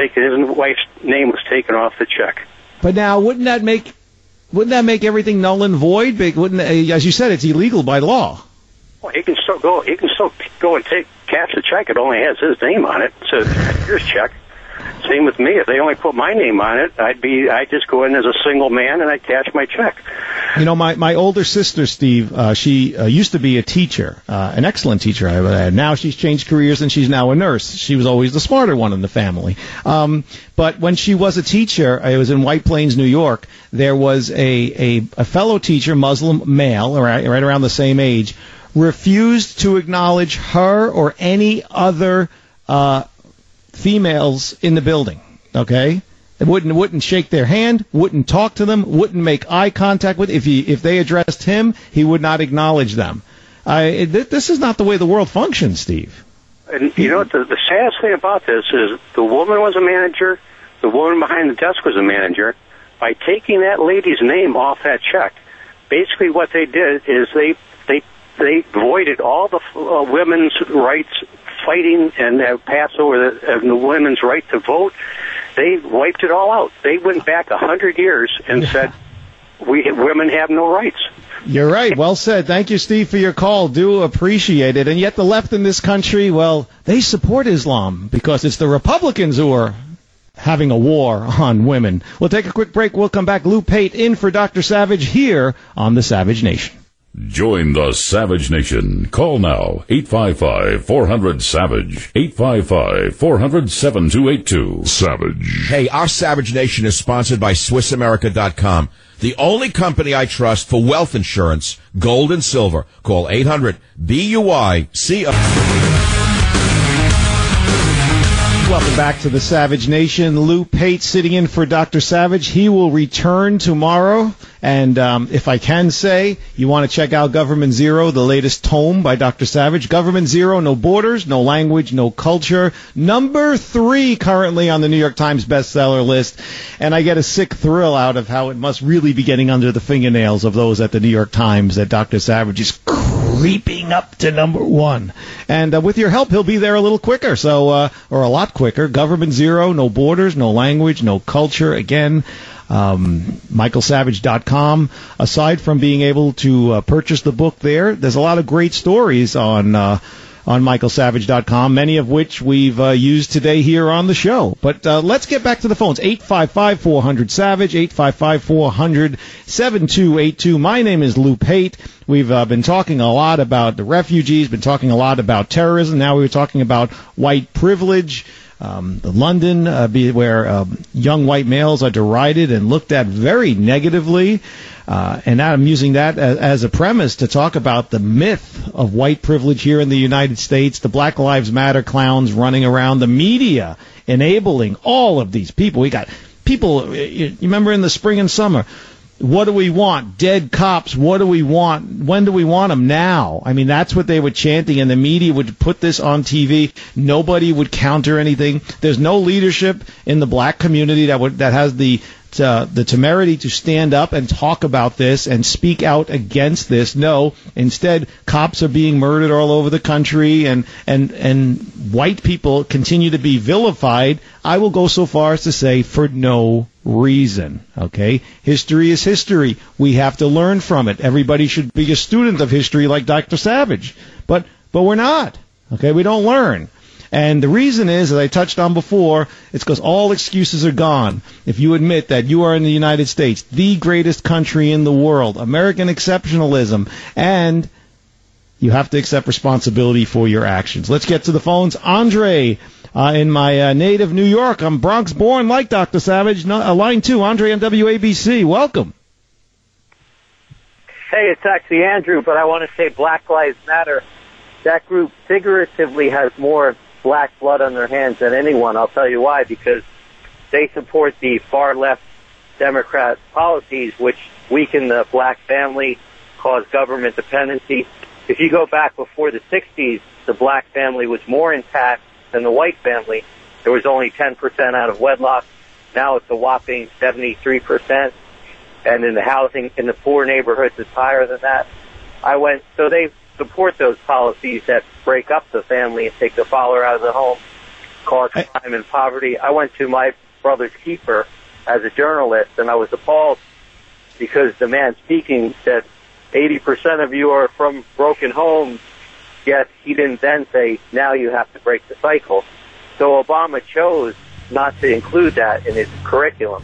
name was taken off the check. But now, wouldn't that make everything null and void? As you said, it's illegal by law. Well, he can still go and cash the check. It only has his name on it. So here's check. Same with me. If they only put my name on it, I'd just go in as a single man and I'd cash my check. My older sister, Steve, she used to be a teacher, an excellent teacher. Now she's changed careers and she's now a nurse. She was always the smarter one in the family. But when she was a teacher, it was in White Plains, New York. There was a fellow teacher, Muslim male, right around the same age, refused to acknowledge her or any other females in the building, okay? Wouldn't shake their hand, wouldn't talk to them, wouldn't make eye contact with. If they addressed him, he would not acknowledge them. This is not the way the world functions, Steve. And you know what the saddest thing about this is the woman was a manager, the woman behind the desk was a manager. By taking that lady's name off that check, basically what they did is they voided all the women's rights fighting and pass over the women's right to vote. They wiped it all out. They went back 100 years and said, women have no rights. You're right. Well said. Thank you, Steve, for your call. Do appreciate it. And yet the left in this country, well, they support Islam because it's the Republicans who are having a war on women. We'll take a quick break. We'll come back. Lou Pate in for Dr. Savage here on the Savage Nation. Join the Savage Nation. Call now, 855-400-SAVAGE, 855-400-7282. Savage. Hey, our Savage Nation is sponsored by SwissAmerica.com, the only company I trust for wealth insurance, gold and silver. Call 800-BUIC. Welcome back to the Savage Nation. Lou Pate sitting in for Dr. Savage. He will return tomorrow. And if I can say, you want to check out Government Zero, the latest tome by Dr. Savage. Government Zero, no borders, no language, no culture. Number 3 currently on the New York Times bestseller list. And I get a sick thrill out of how it must really be getting under the fingernails of those at the New York Times that Dr. Savage is creeping up to number 1. And with your help, he'll be there a little quicker, or a lot quicker. Government Zero, no borders, no language, no culture. Again, michaelsavage.com. Aside from being able to purchase the book there's a lot of great stories on michaelsavage.com, many of which we've used today here on the show. But let's get back to the phones. 855-400-SAVAGE, 855-400-7282. My name is Lou Pate. We've been talking a lot about the refugees, been talking a lot about terrorism. Now we were talking about white privilege. London, where young white males are derided and looked at very negatively. And now I'm using that as a premise to talk about the myth of white privilege here in the United States, the Black Lives Matter clowns running around, the media enabling all of these people. We got people, you remember in the spring and summer, what do we want? Dead cops. What do we want? When do we want them? Now. I mean, that's what they were chanting, and the media would put this on TV. Nobody would counter anything. There's no leadership in the black community that has the temerity to stand up and talk about this and speak out against this. No, instead, cops are being murdered all over the country, and white people continue to be vilified. I will go so far as to say for no reason. Okay, history is history. We have to learn from it. Everybody should be a student of history like Dr. Savage, but we're not. Okay, we don't learn. And the reason is, as I touched on before, it's because all excuses are gone. If you admit that you are in the United States, the greatest country in the world, American exceptionalism, and you have to accept responsibility for your actions. Let's get to the phones. Andre, in my native New York. I'm Bronx born like Dr. Savage. Line 2, Andre on WABC. Welcome. Hey, it's actually Andrew, but I want to say Black Lives Matter. That group figuratively has more black blood on their hands than anyone. I'll tell you why, because they support the far-left Democrat policies, which weaken the black family, cause government dependency. If you go back before the 60s, the black family was more intact than the white family. There was only 10% out of wedlock. Now it's a whopping 73%. And in the housing, in the poor neighborhoods, it's higher than that. So they support those policies that break up the family and take the father out of the home, cause crime and poverty. I went to my brother's keeper as a journalist, and I was appalled because the man speaking said 80% of you are from broken homes, yet he didn't then say, now you have to break the cycle. So Obama chose not to include that in his curriculum.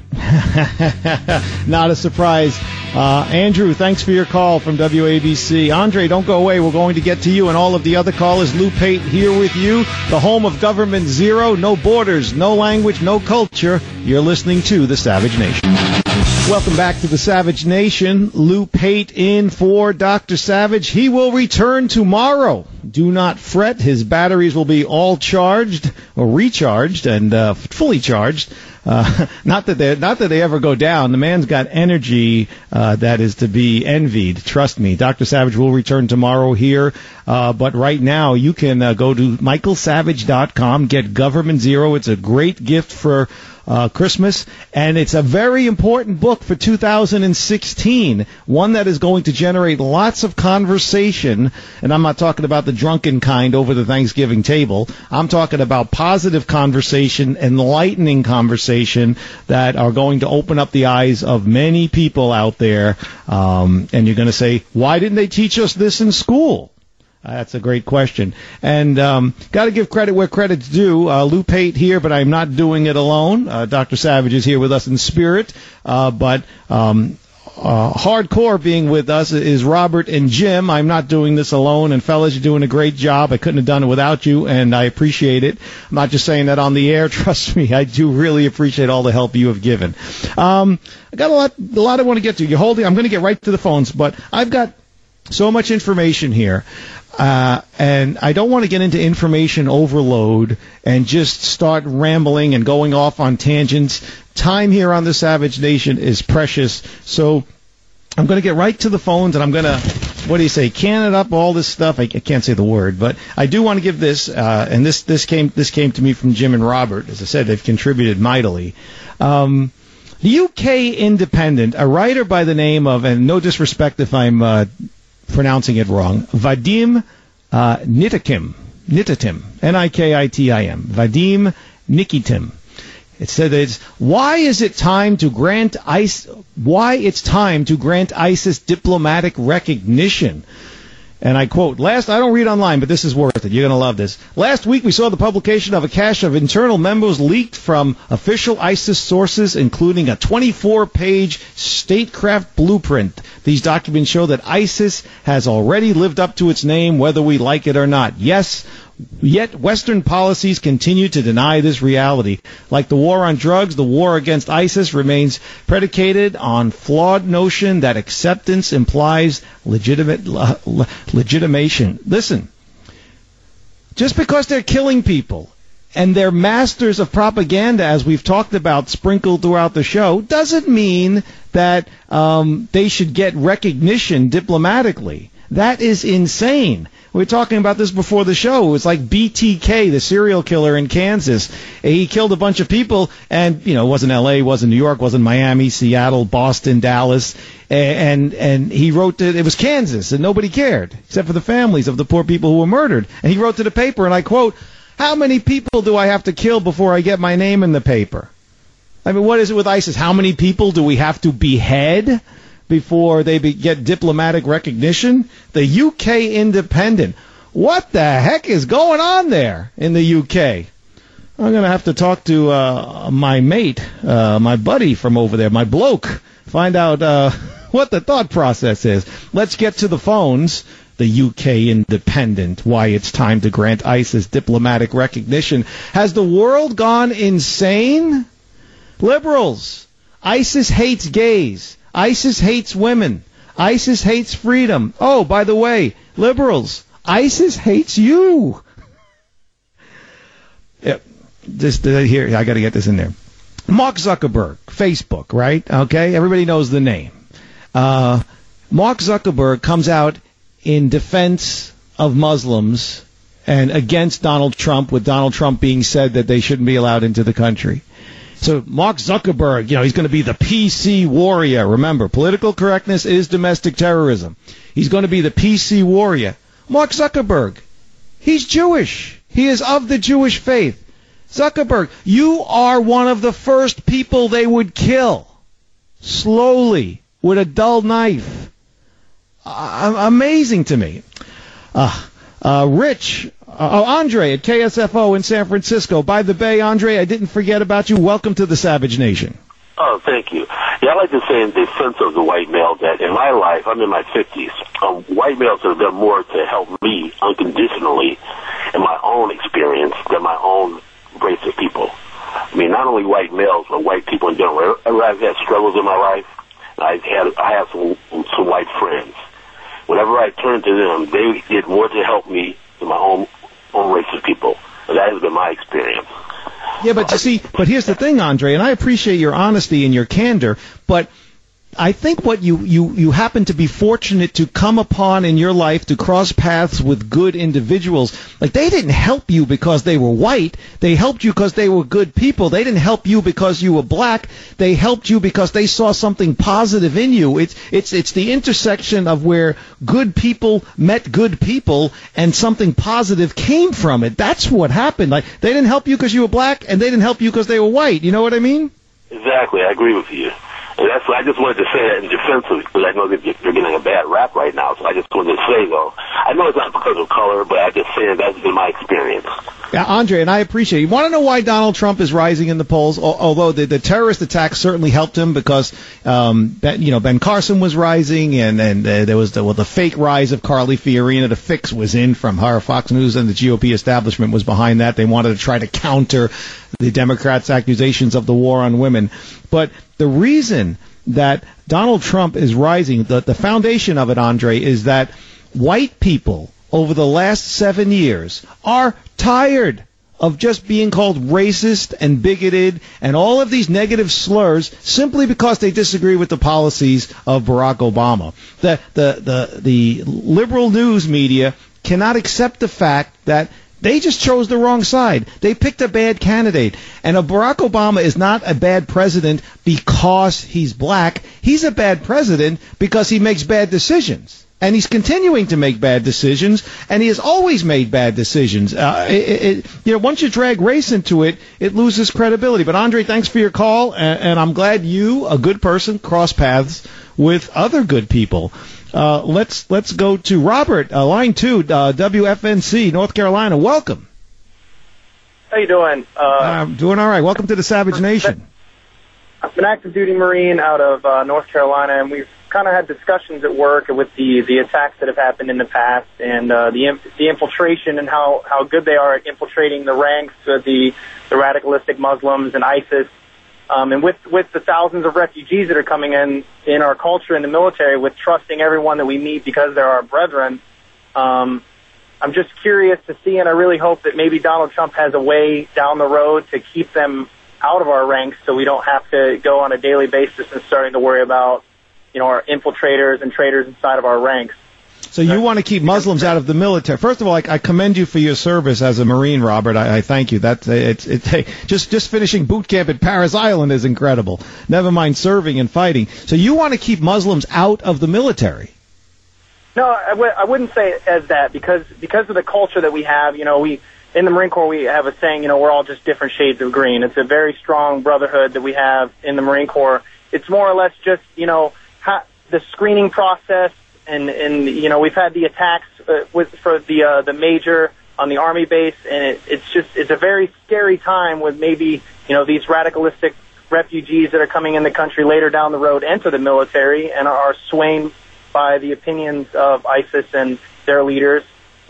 Not a surprise. Andrew, thanks for your call from WABC. Andre, don't go away. We're going to get to you and all of the other callers. Lou Pate here with you, the home of Government Zero. No borders, no language, no culture. You're listening to The Savage Nation. Welcome back to The Savage Nation. Lou Pate in for Dr. Savage. He will return tomorrow. Do not fret. His batteries will be all charged or recharged and fully charged. Not that they ever go down. The man's got energy that is to be envied. Trust me. Dr. Savage will return tomorrow here. But right now, you can go to michaelsavage.com, get Government Zero. It's a great gift for Christmas, and it's a very important book for 2016, one that is going to generate lots of conversation, and I'm not talking about the drunken kind over the Thanksgiving table. I'm talking about positive conversation, enlightening conversation that are going to open up the eyes of many people out there, and you're going to say, why didn't they teach us this in school? That's a great question. And got to give credit where credit's due. Lou Pate here, but I'm not doing it alone. Dr. Savage is here with us in spirit. But hardcore being with us is Robert and Jim. I'm not doing this alone. And, fellas, you're doing a great job. I couldn't have done it without you, and I appreciate it. I'm not just saying that on the air. Trust me, I do really appreciate all the help you have given. I got a lot I want to get to. You're holding. I'm going to get right to the phones, but I've got So much information here. And I don't want to get into information overload and just start rambling and going off on tangents. Time here on the Savage Nation is precious. So I'm going to get right to the phones, and I'm going to, can it up, all this stuff. I can't say the word, but I do want to give this, and this came to me from Jim and Robert. As I said, they've contributed mightily. The UK Independent, a writer by the name of, and no disrespect if I'm pronouncing it wrong, Vadim Nikitin, Nikitim, Vadim Nikitin. It said that it's why it's time to grant ISIS diplomatic recognition. And I quote, I don't read online, but this is worth it. You're going to love this. Last week we saw the publication of a cache of internal memos leaked from official ISIS sources, including a 24-page statecraft blueprint. These documents show that ISIS has already lived up to its name, whether we like it or not. Yes, yet Western policies continue to deny this reality. Like the war on drugs, the war against ISIS remains predicated on flawed notion that acceptance implies legitimation. Listen, just because they're killing people and they're masters of propaganda, as we've talked about sprinkled throughout the show, doesn't mean that they should get recognition diplomatically. That is insane. We were talking about this before the show. It was like BTK, the serial killer in Kansas. He killed a bunch of people, and, it wasn't L.A., wasn't New York, wasn't Miami, Seattle, Boston, Dallas, and he wrote that it was Kansas, and nobody cared, except for the families of the poor people who were murdered. And he wrote to the paper, and I quote, how many people do I have to kill before I get my name in the paper? I mean, what is it with ISIS? How many people do we have to behead before they get diplomatic recognition? The UK Independent. What the heck is going on there in the UK? I'm going to have to talk to my mate, my buddy from over there, my bloke, find out what the thought process is. Let's get to the phones. The UK Independent, why it's time to grant ISIS diplomatic recognition. Has the world gone insane? Liberals, ISIS hates gays. ISIS hates women. ISIS hates freedom. Oh, by the way, liberals, ISIS hates you. Yep. Here, I got to get this in there. Mark Zuckerberg, Facebook, right? Okay, everybody knows the name. Mark Zuckerberg comes out in defense of Muslims and against Donald Trump, with Donald Trump being said that they shouldn't be allowed into the country. So Mark Zuckerberg, he's going to be the PC warrior. Remember, political correctness is domestic terrorism. He's going to be the PC warrior. Mark Zuckerberg, he's Jewish. He is of the Jewish faith. Zuckerberg, you are one of the first people they would kill slowly with a dull knife. Amazing to me. Rich, Andre at KSFO in San Francisco. By the Bay, Andre, I didn't forget about you. Welcome to the Savage Nation. Oh, thank you. Yeah, I like to say in defense of the white male that in my life, I'm in my 50s, white males have done more to help me unconditionally in my own experience than my own race of people. I mean, not only white males, but white people in general. I've had struggles in my life. I have some white friends. Whenever I turned to them, they did more to help me than my own race of people. And that has been my experience. Yeah, but here's the thing, Andre, and I appreciate your honesty and your candor, but I think what you happen to be fortunate to come upon in your life, to cross paths with good individuals. Like, they didn't help you because they were white. They helped you because they were good people. They didn't help you because you were black. They helped you because they saw something positive in you. It's the intersection of where good people met good people and something positive came from it. That's what happened. Like, they didn't help you because you were black, and they didn't help you because they were white. You know what I mean? Exactly. I agree with you. And that's what I just wanted to say that in defense of, because I know that you're getting a bad rap right now, so I just wanted to say, though, I know it's not because of color, but I just saying that's been my experience. Yeah, Andre, and I appreciate it. You want to know why Donald Trump is rising in the polls? Although the terrorist attacks certainly helped him, because Ben Carson was rising, and there was the fake rise of Carly Fiorina. The fix was in from her. Fox News and the GOP establishment was behind that. They wanted to try to counter the Democrats' accusations of the war on women. But the reason that Donald Trump is rising. The foundation of it, Andre, is that white people over the last 7 years are tired of just being called racist and bigoted and all of these negative slurs simply because they disagree with the policies of Barack Obama. The liberal news media cannot accept the fact that they just chose the wrong side. They picked a bad candidate. And Barack Obama is not a bad president because he's black. He's a bad president because he makes bad decisions. And he's continuing to make bad decisions, and he has always made bad decisions. Once you drag race into it, it loses credibility. But, Andre, thanks for your call, and I'm glad you, a good person, cross paths with other good people. Let's go to Robert, line 2, WFNC, North Carolina. Welcome. How you doing? I'm doing all right. Welcome to the Savage Nation. I'm an active duty Marine out of North Carolina, and we've kind of had discussions at work with the attacks that have happened in the past and the infiltration and how good they are at infiltrating the ranks of the radicalistic Muslims and ISIS. And with the thousands of refugees that are coming in our culture in the military, with trusting everyone that we meet because they're our brethren, I'm just curious to see, and I really hope that maybe Donald Trump has a way down the road to keep them out of our ranks so we don't have to go on a daily basis and starting to worry about our infiltrators and traitors inside of our ranks. So you want to keep Muslims out of the military. First of all, I commend you for your service as a Marine, Robert. I thank you. Just finishing boot camp at Parris Island is incredible. Never mind serving and fighting. So you want to keep Muslims out of the military? No, I wouldn't say it as that because of the culture that we have. We in the Marine Corps we have a saying. We're all just different shades of green. It's a very strong brotherhood that we have in the Marine Corps. It's more or less just the screening process, and we've had the attacks for the major on the Army base, and it's a very scary time with maybe these radicalistic refugees that are coming in the country later down the road enter the military and are swaying by the opinions of ISIS and their leaders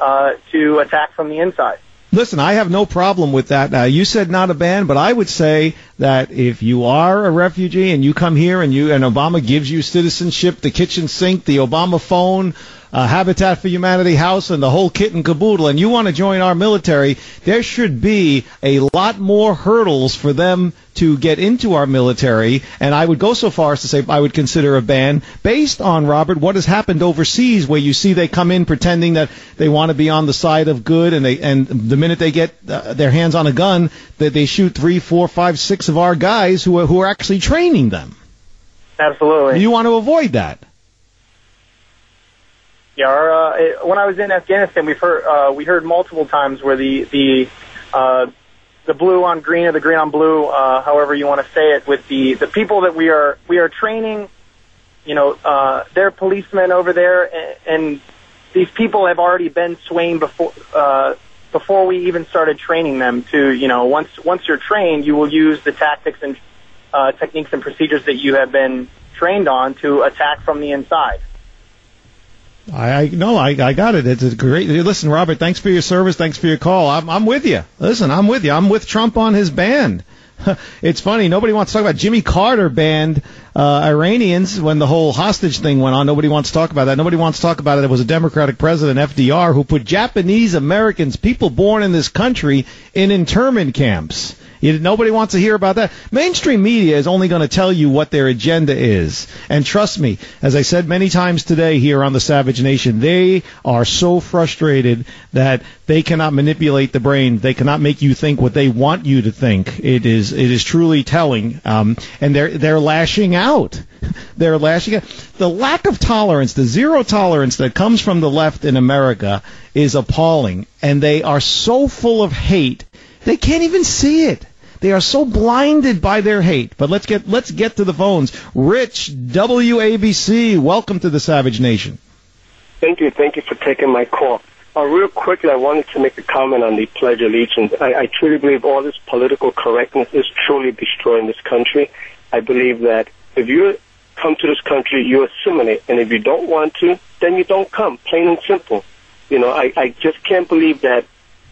to attack from the inside. Listen, I have no problem with that. You said not a ban, but I would say that if you are a refugee and you come here and Obama gives you citizenship, the kitchen sink, the Obama phone, Habitat for Humanity house, and the whole kit and caboodle, and you want to join our military, there should be a lot more hurdles for them to get into our military, and I would go so far as to say I would consider a ban based on, Robert, what has happened overseas, where you see they come in pretending that they want to be on the side of good, and the minute they get their hands on a gun, that they shoot 3, 4, 5, 6 of our guys who are actually training them. Absolutely. You want to avoid that. Yeah, when I was in Afghanistan, we heard multiple times where the blue on green or the green on blue, however you want to say it, with the people that we are training, they're policemen over there, and these people have already been swaying before we even started training them to, once you're trained, you will use the tactics and techniques and procedures that you have been trained on to attack from the inside. I got it. It's a great. Listen, Robert, thanks for your service. Thanks for your call. I'm with you. Listen, I'm with you. I'm with Trump on his ban. It's funny. Nobody wants to talk about Jimmy Carter banned Iranians when the whole hostage thing went on. Nobody wants to talk about that. Nobody wants to talk about it. It was a Democratic president, FDR, who put Japanese Americans, people born in this country, in internment camps. Nobody wants to hear about that. Mainstream media is only going to tell you what their agenda is. And trust me, as I said many times today here on the Savage Nation, they are so frustrated that they cannot manipulate the brain. They cannot make you think what they want you to think. It is truly telling. And they're lashing out. They're lashing out. The lack of tolerance, the zero tolerance that comes from the left in America is appalling. And they are so full of hate, they can't even see it. They are so blinded by their hate. But let's get to the phones. Rich, WABC, welcome to the Savage Nation. Thank you for taking my call. Real quickly, I wanted to make a comment on the Pledge of Allegiance. I truly believe all this political correctness is truly destroying this country. I believe that if you come to this country, you assimilate, and if you don't want to, then you don't come, plain and simple. I just can't believe that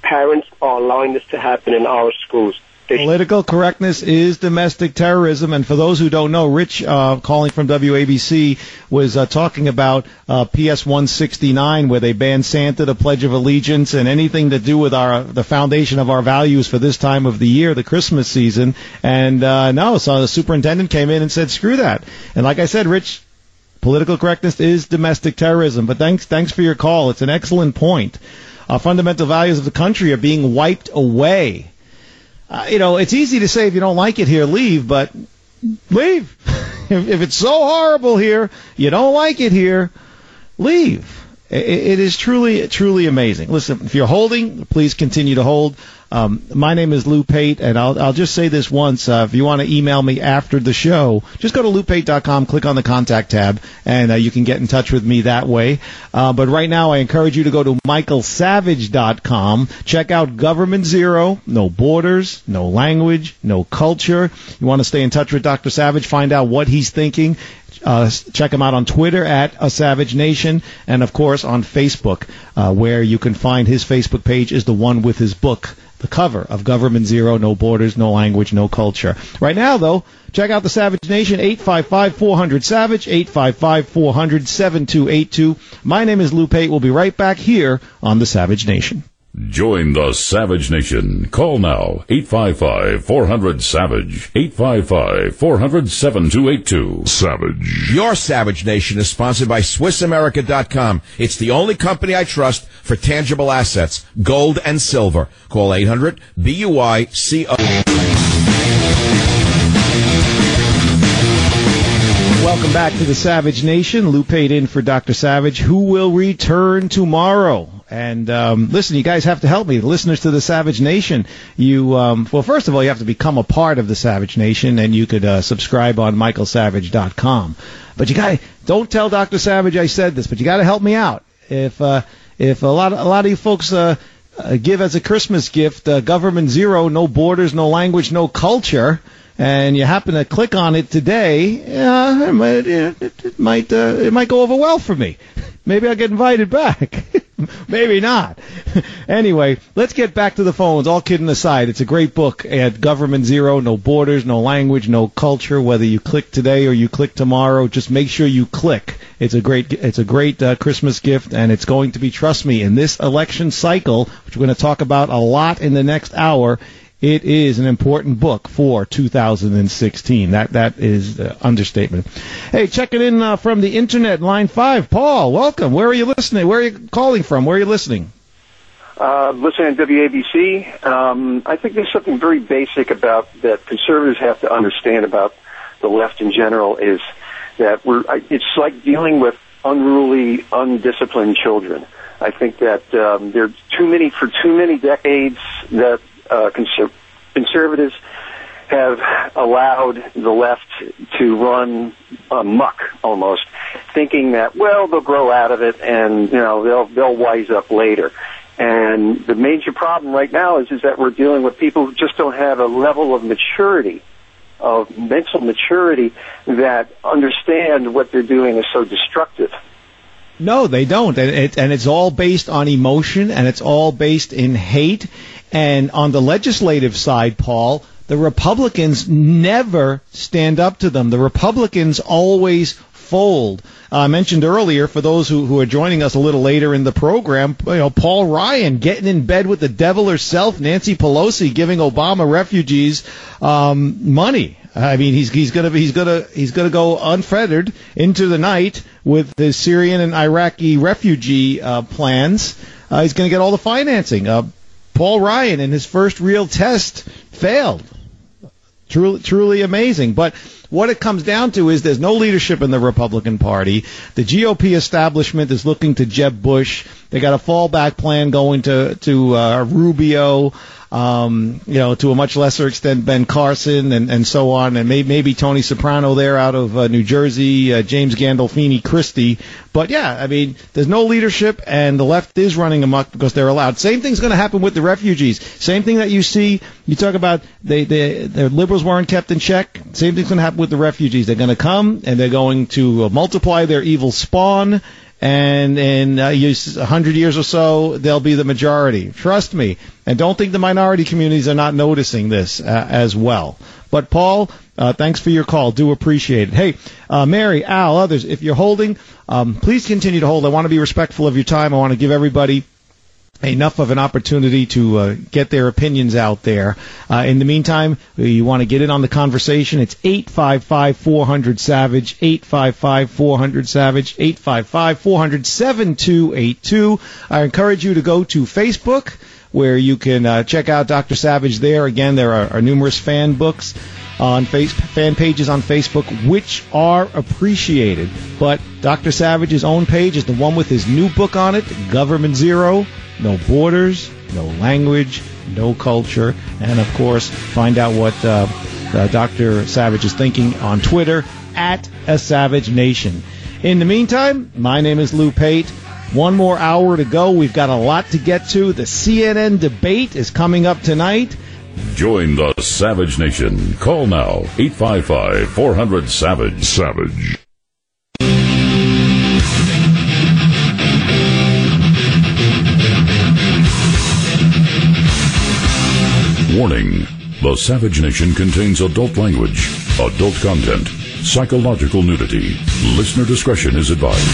parents are allowing this to happen in our schools. Political correctness is domestic terrorism, and for those who don't know, Rich, calling from WABC, was talking about PS 169, where they banned Santa, the Pledge of Allegiance, and anything to do with the foundation of our values for this time of the year, the Christmas season. And so the superintendent came in and said, screw that. And like I said, Rich, political correctness is domestic terrorism. But thanks for your call. It's an excellent point. Our fundamental values of the country are being wiped away. It's easy to say if you don't like it here, leave, but leave. If it's so horrible here, you don't like it here, leave. It is truly, truly amazing. Listen, if you're holding, please continue to hold. My name is Lou Pate, and I'll just say this once. If you want to email me after the show, just go to loupate.com, click on the contact tab, and you can get in touch with me that way. But right now, I encourage you to go to michaelsavage.com. Check out Government Zero, no borders, no language, no culture. You want to stay in touch with Dr. Savage, find out what he's thinking. Check him out on Twitter at A Savage Nation, and of course on Facebook, where you can find his Facebook page is the one with his book, the cover of Government Zero, no borders, no language, no culture. Right now, though, check out the Savage Nation, 855-400-SAVAGE, 855-400-7282. My name is Lou Pate. We'll be right back here on the Savage Nation. Join the Savage Nation. Call now, 855-400-SAVAGE, 855-400-7282. Savage. Your Savage Nation is sponsored by SwissAmerica.com. It's the only company I trust for tangible assets, gold and silver. Call 800-BUICO. Welcome back to the Savage Nation. Lou Pate in for Dr. Savage, who will return tomorrow. And listen, you guys have to help me. The listeners to the Savage Nation, well, first of all, you have to become a part of the Savage Nation, and you could subscribe on michaelsavage.com. But don't tell Dr. Savage I said this, but you got to help me out. If a lot of you folks give as a Christmas gift Government Zero, no borders, no language, no culture, and you happen to click on it today, it might go over well for me. Maybe I'll get invited back. Maybe not. Anyway, let's get back to the phones. All kidding aside, it's a great book at Government Zero, no borders, no language, no culture. Whether you click today or you click tomorrow, just make sure you click. It's a great Christmas gift, and it's going to be, trust me, in this election cycle, which we're going to talk about a lot in the next hour. It is an important book for 2016. That is understatement. Hey, checking in from the internet, line 5. Paul, welcome. Where are you listening? Where are you calling from? Where are you listening? Listening to WABC. I think there's something very basic about that conservatives have to understand about the left in general is that it's like dealing with unruly, undisciplined children. I think that there are for too many decades that conservatives have allowed the left to run amok almost, thinking that, well, they'll grow out of it and, they'll wise up later. And the major problem right now is that we're dealing with people who just don't have a level of maturity, of mental maturity, that understand what they're doing is so destructive. No, they don't. And it's all based on emotion, and it's all based in hate. And on the legislative side, Paul, the Republicans never stand up to them. The Republicans always fold. I mentioned earlier, for those who are joining us a little later in the program, Paul Ryan getting in bed with the devil herself, Nancy Pelosi, giving Obama refugees money. I mean, he's gonna go unfettered into the night with the Syrian and Iraqi refugee plans. He's going to get all the financing. Paul Ryan, in his first real test, failed. Truly amazing. But what it comes down to is there's no leadership in the Republican Party. The GOP establishment is looking to Jeb Bush. They got a fallback plan going to Rubio, to a much lesser extent Ben Carson and so on, and maybe Tony Soprano there out of New Jersey, James Gandolfini Christie. But yeah, I mean, there's no leadership, and the left is running amok because they're allowed. Same thing's going to happen with the refugees. Same thing that you talk about, the liberals weren't kept in check. Same thing's going to happen with the refugees. They're going to come, and they're going to multiply their evil spawn, and in 100 years or so, they'll be the majority. Trust me. And don't think the minority communities are not noticing this as well. But, Paul, thanks for your call. Do appreciate it. Hey, Mary, Al, others, if you're holding, please continue to hold. I want to be respectful of your time. I want to give everybody enough of an opportunity to get their opinions out there. In the meantime, you want to get in on the conversation. It's 855-400-SAVAGE, 855-400-SAVAGE, 855-400-7282. I encourage you to go to Facebook, where you can check out Dr. Savage there. Again, there are numerous fan pages on Facebook, which are appreciated. But Dr. Savage's own page is the one with his new book on it, Government Zero. No borders, no language, no culture. And, of course, find out what Dr. Savage is thinking on Twitter, @ASavageNation. In the meantime, my name is Lou Pate. One more hour to go. We've got a lot to get to. The CNN debate is coming up tonight. Join the Savage Nation. Call now, 855-400-SAVAGE. Savage. Warning. The Savage Nation contains adult language, adult content, psychological nudity. Listener discretion is advised.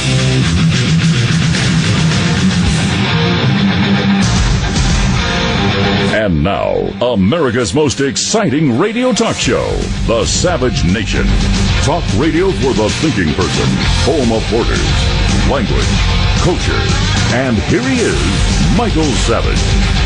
And now, America's most exciting radio talk show, The Savage Nation. Talk radio for the thinking person, home of borders, language, culture. And here he is, Michael Savage.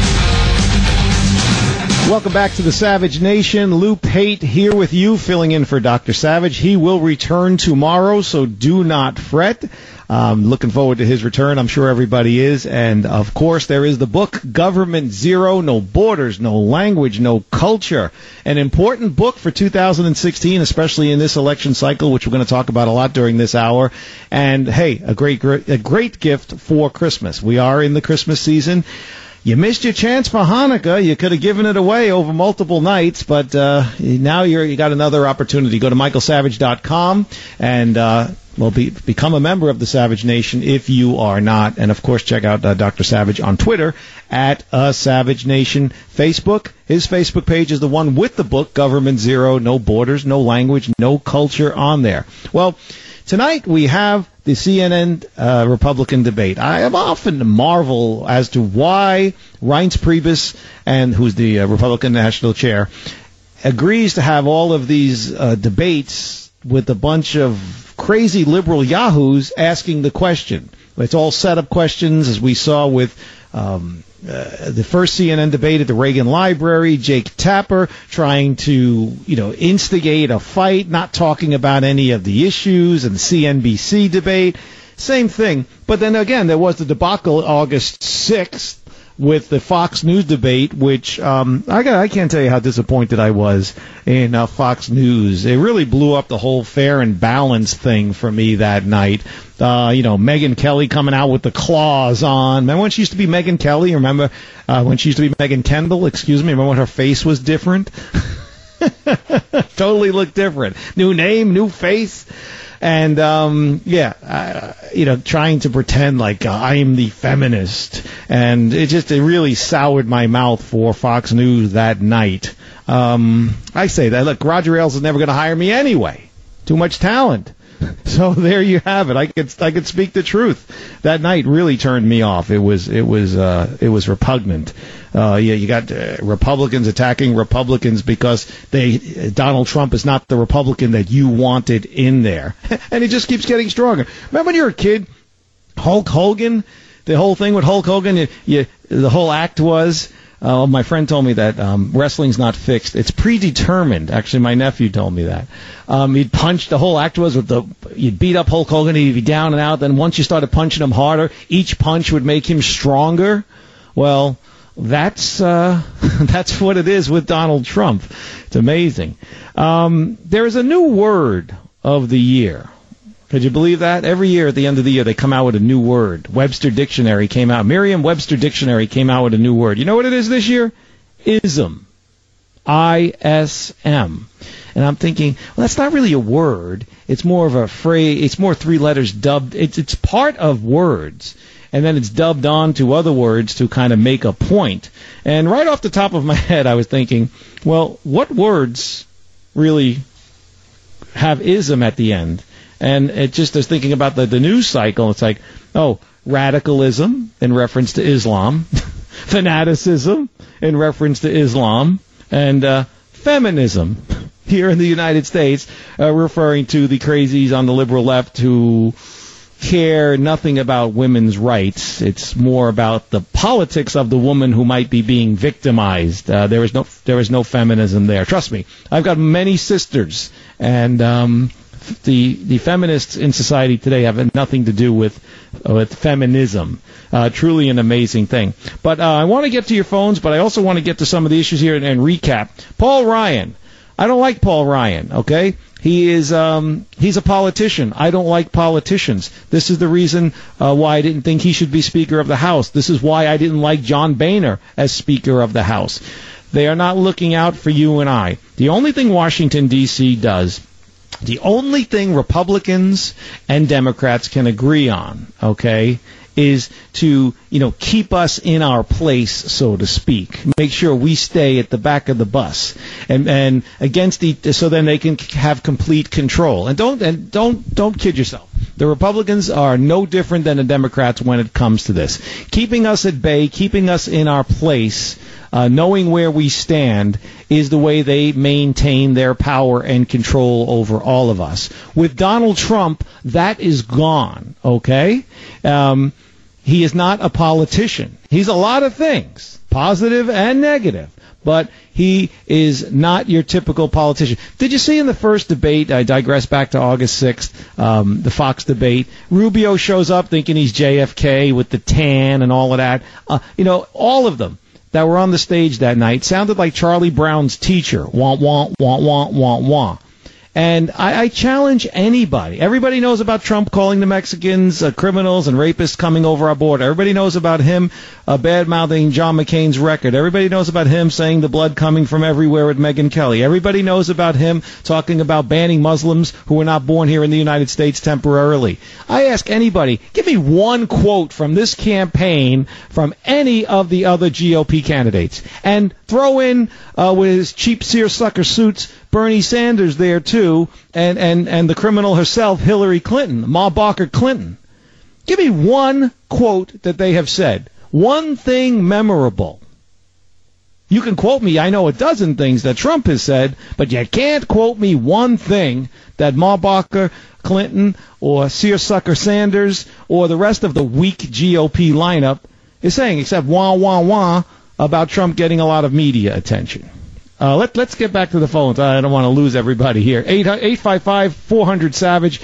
Welcome back to the Savage Nation. Lou Pate here with you, filling in for Dr. Savage. He will return tomorrow, so do not fret. Looking forward to his return. I'm sure everybody is. And, of course, there is the book, Government Zero, No Borders, No Language, No Culture. An important book for 2016, especially in this election cycle, which we're going to talk about a lot during this hour. And, hey, a great gift for Christmas. We are in the Christmas season. You missed your chance for Hanukkah. You could have given it away over multiple nights, but now you got another opportunity. Go to michaelsavage.com and become a member of the Savage Nation if you are not. And, of course, check out Dr. Savage on Twitter @ASavageNation. Facebook, his Facebook page is the one with the book, Government Zero, No Borders, No Language, No Culture on there. Well, tonight we have the CNN Republican debate. I have often marvel as to why Reince Priebus, who's the Republican National Chair, agrees to have all of these debates with a bunch of crazy liberal yahoos asking the question. It's all set-up questions, as we saw with the first CNN debate at the Reagan Library, Jake Tapper trying to, instigate a fight, not talking about any of the issues, and the CNBC debate, same thing. But then again, there was the debacle August 6th with the Fox News debate, which I can't tell you how disappointed I was in Fox News. It really blew up the whole fair and balanced thing for me that night. Megyn Kelly coming out with the claws on. Remember when she used to be Megyn Kelly? Remember when she used to be Megyn Kendall? Excuse me. Remember when her face was different? Totally looked different. New name, new face. And, trying to pretend like I'm the feminist. And it really soured my mouth for Fox News that night. I say that, look, Roger Ailes is never going to hire me anyway. Too much talent. So there you have it. I could speak the truth. That night really turned me off. It was repugnant. You got Republicans attacking Republicans because Donald Trump is not the Republican that you wanted in there, and it just keeps getting stronger. Remember when you were a kid, Hulk Hogan? The whole thing with Hulk Hogan, the whole act was. My friend told me that wrestling's not fixed. It's predetermined. Actually, my nephew told me that. He'd punch, the whole act was you'd beat up Hulk Hogan, he'd be down and out. Then once you started punching him harder, each punch would make him stronger. Well, that's what it is with Donald Trump. It's amazing. There is a new word of the year. Could you believe that? Every year at the end of the year, they come out with a new word. Webster Dictionary came out. Merriam-Webster Dictionary came out with a new word. You know what it is this year? Ism. ISM. And I'm thinking, well, that's not really a word. It's more of a phrase. It's more three letters dubbed. It's part of words. And then it's dubbed on to other words to kind of make a point. And right off the top of my head, I was thinking, well, what words really have ism at the end? And it just is thinking about the news cycle. It's like, oh, radicalism in reference to Islam, fanaticism in reference to Islam, and feminism here in the United States, referring to the crazies on the liberal left who care nothing about women's rights. It's more about the politics of the woman who might be being victimized. There is no feminism there. Trust me, I've got many sisters, and the feminists in society today have nothing to do with feminism. Truly an amazing thing. But I want to get to your phones, but I also want to get to some of the issues here and recap. Paul Ryan. I don't like Paul Ryan, okay? He's a politician. I don't like politicians. This is the reason why I didn't think he should be Speaker of the House. This is why I didn't like John Boehner as Speaker of the House. They are not looking out for you and I. The only thing Washington, D.C. does, the only thing Republicans and Democrats can agree on, okay, is to, keep us in our place, so to speak. Make sure we stay at the back of the bus, and against so then they can have complete control. And don't kid yourself. The Republicans are no different than the Democrats when it comes to this. Keeping us at bay, keeping us in our place, knowing where we stand is the way they maintain their power and control over all of us. With Donald Trump, that is gone, okay? He is not a politician. He's a lot of things, positive and negative, but he is not your typical politician. Did you see in the first debate, I digress back to August 6th, the Fox debate, Rubio shows up thinking he's JFK with the tan and all of that. All of them that were on the stage that night sounded like Charlie Brown's teacher. Wah, wah, wah, wah, wah, wah. And I challenge anybody. Everybody knows about Trump calling the Mexicans criminals and rapists coming over our border. Everybody knows about him bad-mouthing John McCain's record. Everybody knows about him saying the blood coming from everywhere with Megyn Kelly. Everybody knows about him talking about banning Muslims who were not born here in the United States temporarily. I ask anybody, give me one quote from this campaign from any of the other GOP candidates. And throw in, with his cheap seersucker suits, Bernie Sanders there too, and the criminal herself, Hillary Clinton, Ma Barker Clinton. Give me one quote that they have said. One thing memorable. You can quote me, I know a dozen things that Trump has said, but you can't quote me one thing that Ma Barker Clinton or seersucker Sanders or the rest of the weak GOP lineup is saying, except wah, wah, wah about Trump getting a lot of media attention. Let's get back to the phones. I don't want to lose everybody here. 855-400-SAVAGE,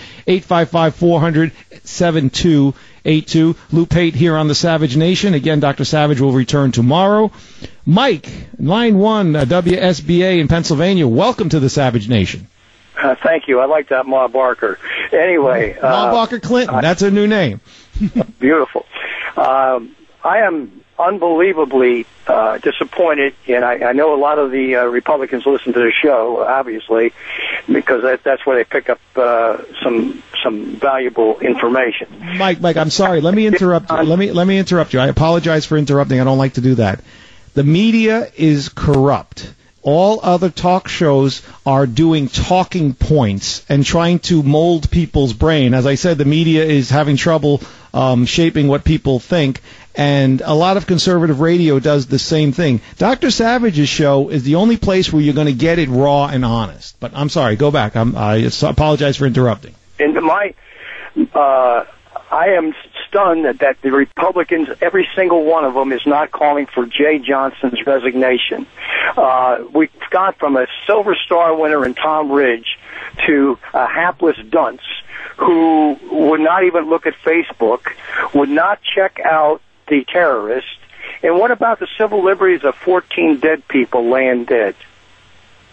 855-400-7282. Lou Pate here on the Savage Nation. Again, Dr. Savage will return tomorrow. Mike, line 1, WSBA in Pennsylvania. Welcome to the Savage Nation. Thank you. I like that Ma Barker. Anyway. Ma Barker Clinton. That's a new name. Beautiful. I am unbelievably disappointed, and I know a lot of the Republicans listen to the show, obviously, because that's where they pick up some valuable information. Mike, I'm sorry. Let me interrupt. Let me interrupt you. I apologize for interrupting. I don't like to do that. The media is corrupt. All other talk shows are doing talking points and trying to mold people's brain. As I said, the media is having trouble shaping what people think. And a lot of conservative radio does the same thing. Dr. Savage's show is the only place where you're going to get it raw and honest. But I'm sorry, go back. I apologize for interrupting. And I am stunned that the Republicans, every single one of them, is not calling for Jay Johnson's resignation. We've gone from a Silver Star winner in Tom Ridge to a hapless dunce who would not even look at Facebook, would not check out the terrorist. And what about the civil liberties of 14 dead people laying dead?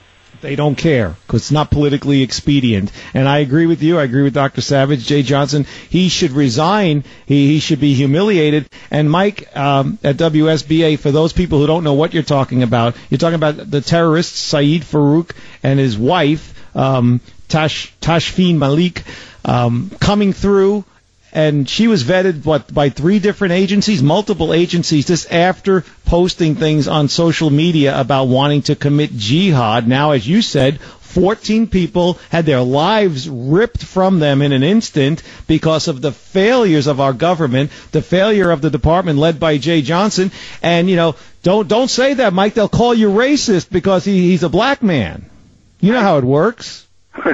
They don't care because it's not politically expedient. And I agree with you. I agree with Dr. Savage, Jay Johnson. He should resign. He should be humiliated. And Mike, at WSBA, for those people who don't know what you're talking about the terrorist Saeed Farouk and his wife, Tashfeen Malik, coming through. And she was vetted, by 3 different agencies, multiple agencies, just after posting things on social media about wanting to commit jihad. Now, as you said, 14 people had their lives ripped from them in an instant because of the failures of our government, the failure of the department led by Jay Johnson. And, don't say that, Mike. They'll call you racist because he's a black man. You know how it works.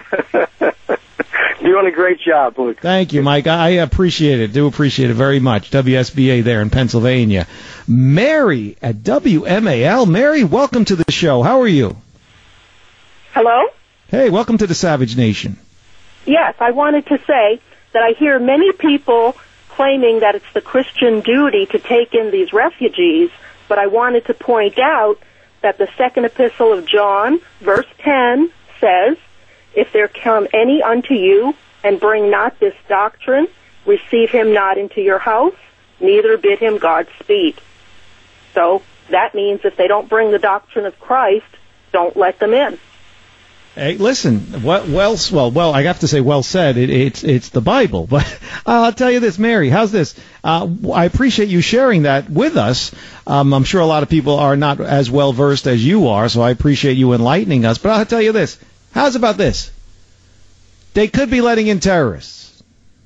Doing a great job, Luke. Thank you, Mike. I appreciate it. Do appreciate it very much. WSBA there in Pennsylvania. Mary at WMAL. Mary, welcome to the show. How are you? Hello? Hey, welcome to the Savage Nation. Yes, I wanted to say that I hear many people claiming that it's the Christian duty to take in these refugees, but I wanted to point out that the second epistle of John, verse 10, says, "If there come any unto you, and bring not this doctrine, receive him not into your house, neither bid him Godspeed." So that means if they don't bring the doctrine of Christ, don't let them in. Hey, listen, well, I have to say well said. It's the Bible. But I'll tell you this, Mary, how's this? I appreciate you sharing that with us. I'm sure a lot of people are not as well versed as you are, so I appreciate you enlightening us. But I'll tell you this. How's about this? They could be letting in terrorists.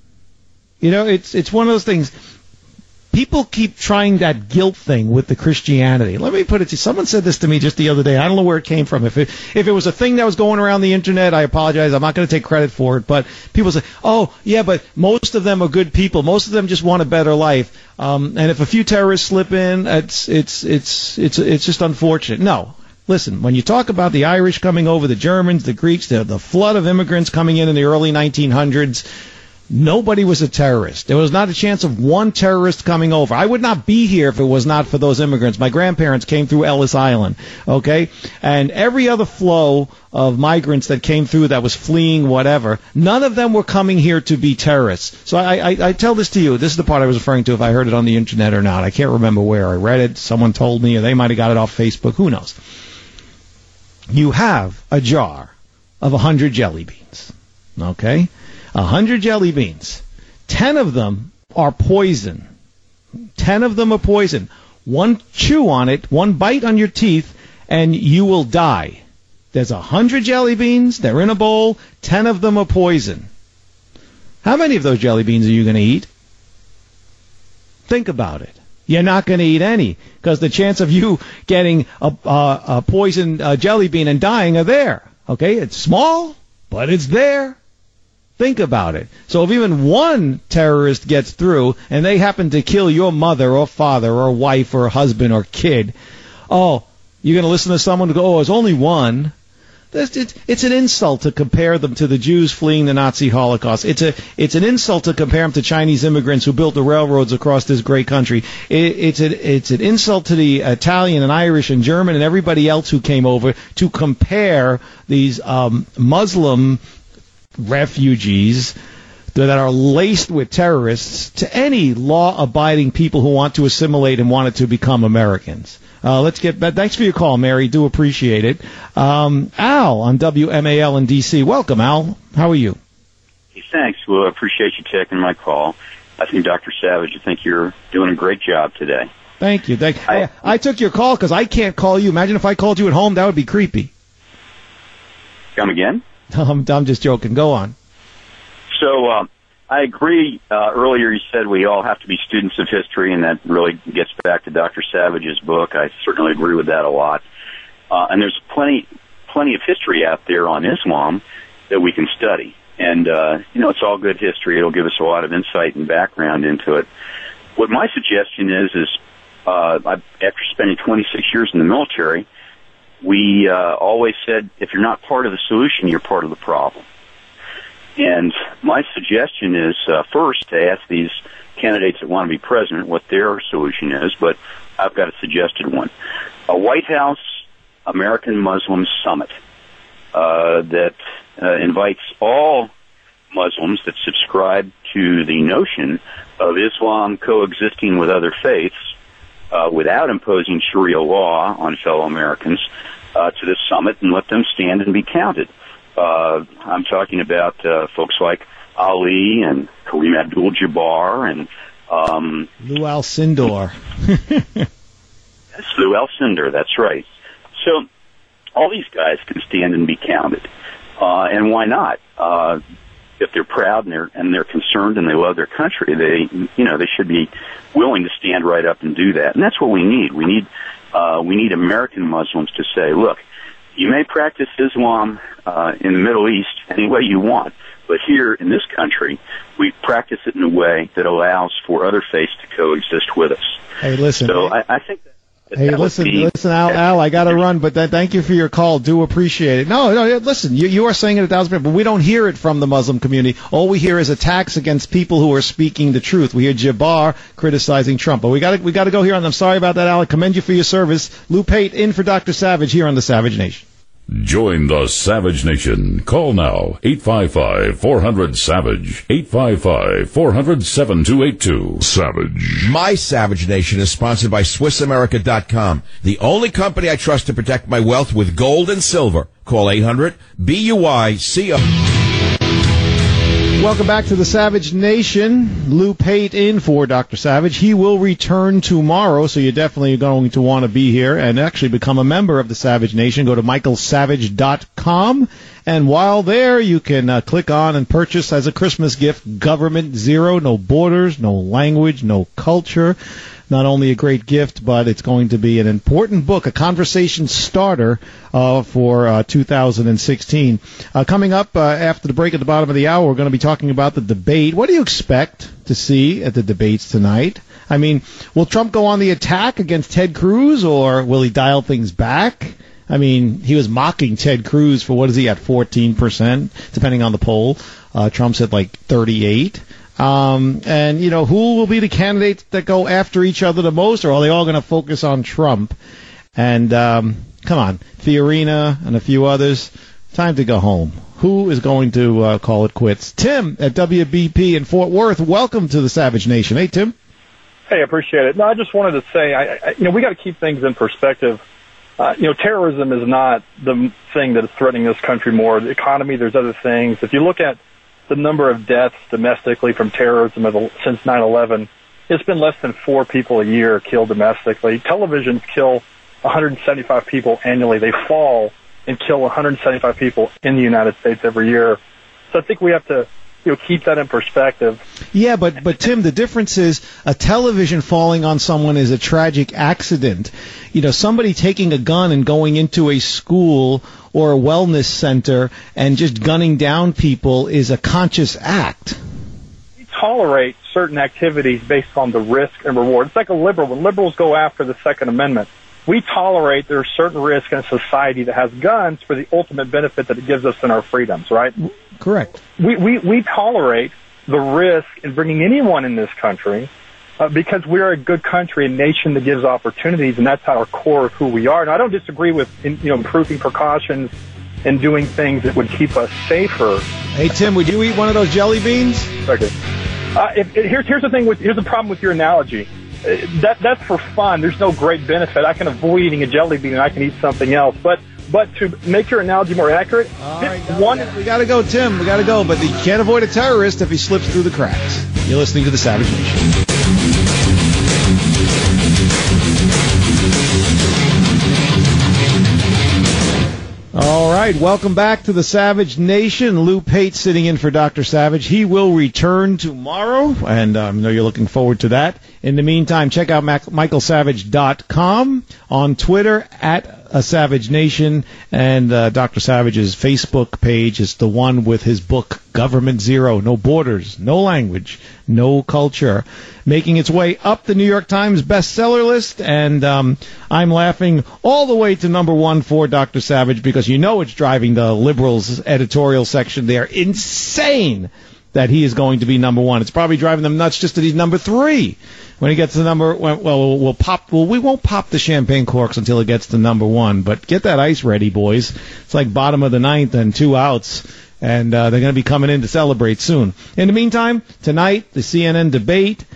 It's one of those things. People keep trying that guilt thing with the Christianity. Let me put it to you. Someone said this to me just the other day. I don't know where it came from. If it was a thing that was going around the internet, I apologize. I'm not going to take credit for it. But people say, "Oh, yeah, but most of them are good people. Most of them just want a better life. And if a few terrorists slip in, it's just unfortunate." No. Listen, when you talk about the Irish coming over, the Germans, the Greeks, the flood of immigrants coming in the early 1900s, nobody was a terrorist. There was not a chance of one terrorist coming over. I would not be here if it was not for those immigrants. My grandparents came through Ellis Island, okay? And every other flow of migrants that came through that was fleeing whatever, none of them were coming here to be terrorists. So I tell this to you. This is the part I was referring to, if I heard it on the internet or not. I can't remember where I read it. Someone told me, or they might have got it off Facebook. Who knows? You have a jar of 100 jelly beans, okay? 100 jelly beans. 10 of them are poison. 10 of them are poison. One chew on it, one bite on your teeth, and you will die. There's 100 jelly beans. They're in a bowl. 10 of them are poison. How many of those jelly beans are you going to eat? Think about it. You're not going to eat any because the chance of you getting a poisoned jelly bean and dying are there. Okay, it's small, but it's there. Think about it. So if even one terrorist gets through and they happen to kill your mother or father or wife or husband or kid, you're going to listen to someone who go, "Oh, it's only one." It's an insult to compare them to the Jews fleeing the Nazi Holocaust. It's an insult to compare them to Chinese immigrants who built the railroads across this great country. It's an insult to the Italian and Irish and German and everybody else who came over to compare these Muslim refugees that are laced with terrorists to any law-abiding people who want to assimilate and wanted to become Americans. Let's get back. Thanks for your call, Mary. Do appreciate it. Al on WMAL in D.C. Welcome, Al. How are you? Thanks. Well, I appreciate you taking my call. I think, Dr. Savage, I think you're doing a great job today. Thank you. I took your call because I can't call you. Imagine if I called you at home. That would be creepy. Come again? I'm just joking. Go on. So I agree. Earlier you said we all have to be students of history, and that really gets back to Dr. Savage's book. I certainly agree with that a lot. And there's plenty of history out there on Islam that we can study. And, it's all good history. It'll give us a lot of insight and background into it. What my suggestion is after spending 26 years in the military, we always said, if you're not part of the solution, you're part of the problem. And my suggestion is, first, to ask these candidates that want to be president what their solution is, but I've got a suggested one. A White House American Muslim Summit. that invites all Muslims that subscribe to the notion of Islam coexisting with other faiths without imposing Sharia law on fellow Americans to this summit and let them stand and be counted. I'm talking about folks like Ali and Kareem Abdul-Jabbar and Lou Alcindor. That's Lou Alcindor, that's right. So all these guys can stand and be counted. And why not? If they're proud and they're concerned and they love their country, they should be willing to stand right up and do that. And that's what we need. We need American Muslims to say, look, you may practice Islam in the Middle East any way you want, but here in this country, we practice it in a way that allows for other faiths to coexist with us. Hey, listen. So I think that. Hey, listen, Al, I got to run, but thank you for your call. Do appreciate it. No, listen, you are saying it 1,000%, but we don't hear it from the Muslim community. All we hear is attacks against people who are speaking the truth. We hear Jabbar criticizing Trump. But we got to go here, and I'm sorry about that, Al. I commend you for your service. Lou Pate in for Dr. Savage here on the Savage Nation. Join the Savage Nation. Call now, 855-400-SAVAGE, 855-400-7282. Savage. My Savage Nation is sponsored by SwissAmerica.com, the only company I trust to protect my wealth with gold and silver. Call 800-BUICO. Welcome back to the Savage Nation. Lou Pate in for Dr. Savage. He will return tomorrow, so you're definitely going to want to be here and actually become a member of the Savage Nation. Go to michaelsavage.com, and while there, you can click on and purchase as a Christmas gift Government Zero. No borders, no language, no culture. Not only a great gift, but it's going to be an important book, a conversation starter for 2016. Coming up after the break at the bottom of the hour, we're going to be talking about the debate. What do you expect to see at the debates tonight? I mean, will Trump go on the attack against Ted Cruz, or will he dial things back? I mean, he was mocking Ted Cruz for, what is he, at 14%, depending on the poll. Trump's at like 38%. And, who will be the candidates that go after each other the most, or are they all going to focus on Trump? And, come on, Fiorina and a few others, time to go home. Who is going to call it quits? Tim at WBP in Fort Worth, welcome to the Savage Nation. Hey, Tim. Hey, I appreciate it. No, I just wanted to say, we got to keep things in perspective. Terrorism is not the thing that is threatening this country more. The economy, there's other things. If you look at the number of deaths domestically from terrorism since 9/11, it's been less than 4 people a year killed domestically. Televisions kill 175 people annually. They fall and kill 175 people in the United States every year. So I think we have to keep that in perspective. Yeah, but Tim, the difference is a television falling on someone is a tragic accident. Somebody taking a gun and going into a school or a wellness center and just gunning down people is a conscious act. We tolerate certain activities based on the risk and reward. It's like a liberal. When liberals go after the Second Amendment, we tolerate there are certain risks in a society that has guns for the ultimate benefit that it gives us in our freedoms, right? Correct. We tolerate the risk in bringing anyone in this country because we're a good country, a nation that gives opportunities, and that's our core of who we are. And I don't disagree with improving precautions and doing things that would keep us safer. Hey, Tim, would you eat one of those jelly beans? Okay. Here's the problem with your analogy. That's for fun. There's no great benefit. I can avoid eating a jelly bean and I can eat something else. But to make your analogy more accurate, we got to go, Tim. We got to go. But you can't avoid a terrorist if he slips through the cracks. You're listening to the Savage Nation. All right, welcome back to the Savage Nation. Lou Pate sitting in for Dr. Savage. He will return tomorrow, and I know you're looking forward to that. In the meantime, check out michaelsavage.com, on Twitter at Savage Nation, and Dr. Savage's Facebook page is the one with his book, Government Zero, No Borders, No Language, No Culture, making its way up the New York Times bestseller list, and I'm laughing all the way to number 1 for Dr. Savage because it's driving the liberals' editorial section there insane. that he is going to be number one. It's probably driving them nuts just that he's number 3. When he gets to we won't pop the champagne corks until it gets to number 1. But get that ice ready, boys. It's like bottom of the 9th and 2 outs. And they're going to be coming in to celebrate soon. In the meantime, tonight, the CNN debate.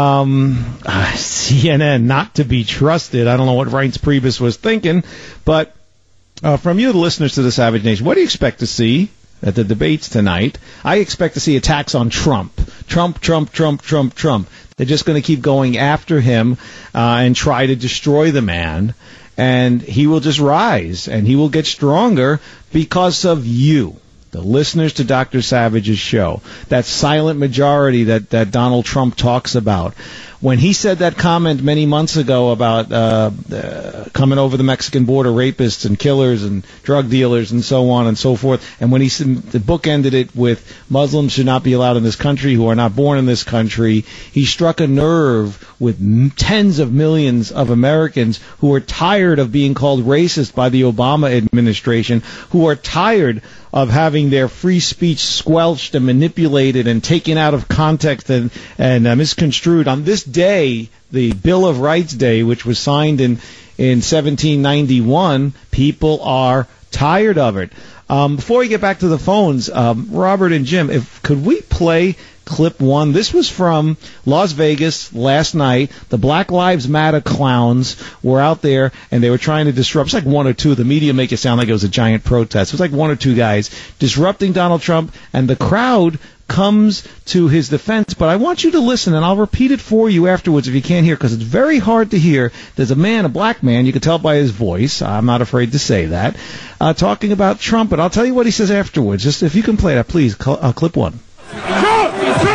CNN not to be trusted. I don't know what Reince Priebus was thinking. But from you, the listeners to the Savage Nation, what do you expect to see at the debates tonight? I expect to see attacks on Trump. Trump. They're just going to keep going after him and try to destroy the man. And he will just rise, and he will get stronger because of you, the listeners to Dr. Savage's show, that silent majority that Donald Trump talks about. When he said that comment many months ago about coming over the Mexican border, rapists and killers and drug dealers and so on and so forth, and when the book ended it with Muslims should not be allowed in this country who are not born in this country, he struck a nerve with tens of millions of Americans who are tired of being called racist by the Obama administration, who are tired of having their free speech squelched and manipulated and taken out of context and misconstrued. On this day, the Bill of Rights Day, which was signed in 1791, people are tired of it. Before we get back to the phones, Robert and Jim, could we play clip 1? This was from Las Vegas last night. The Black Lives Matter clowns were out there, and they were trying to disrupt. It's like 1 or 2. The media make it sound like it was a giant protest. It was like 1 or 2 guys disrupting Donald Trump, and the crowd comes to his defense. But I want you to listen, and I'll repeat it for you afterwards if you can't hear, because it's very hard to hear. There's a black man, you can tell by his voice, I'm not afraid to say that, talking about Trump, and I'll tell you what he says afterwards. Just if you can play that, please, clip 1. Trump!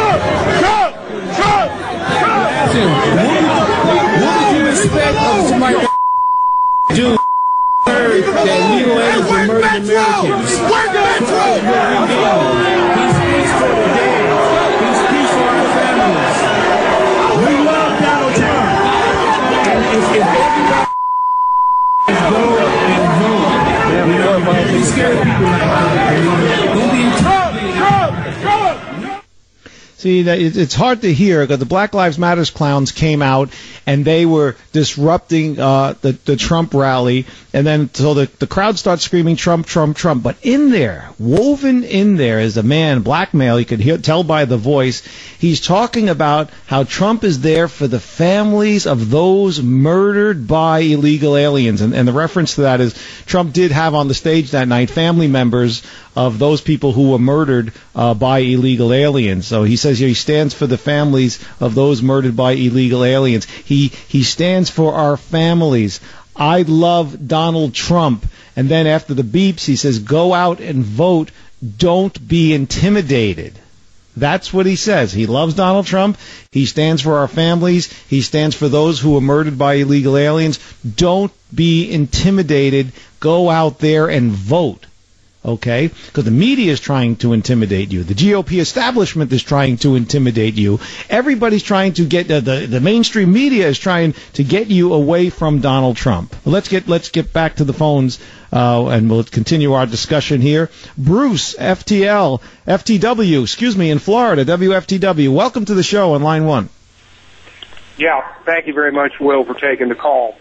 What did you expect of somebody that do that legal aliens and murdered Americans? He speaks for the dead. He speaks for our families. We love Donald Trump. And if everybody go and vote, we scare people like that. See, it's hard to hear because the Black Lives Matter clowns came out and they were disrupting the Trump rally, and then so the crowd starts screaming Trump, Trump, Trump. But in there, woven in there, is a man, black male. You could tell by the voice. He's talking about how Trump is there for the families of those murdered by illegal aliens, and the reference to that is Trump did have on the stage that night family members of those people who were murdered by illegal aliens. So he says here he stands for the families of those murdered by illegal aliens. He stands for our families. I love Donald Trump. And then after the beeps, he says, go out and vote. Don't be intimidated. That's what he says. He loves Donald Trump. He stands for our families. He stands for those who were murdered by illegal aliens. Don't be intimidated. Go out there and vote. Okay? Because the media is trying to intimidate you. The GOP establishment is trying to intimidate you. Everybody's trying to get the mainstream media is trying to get you away from Donald Trump. Let's get back to the phones and we'll continue our discussion here. Bruce, FTW, in Florida, WFTW. Welcome to the show on line 1. Yeah, thank you very much, Will, for taking the call.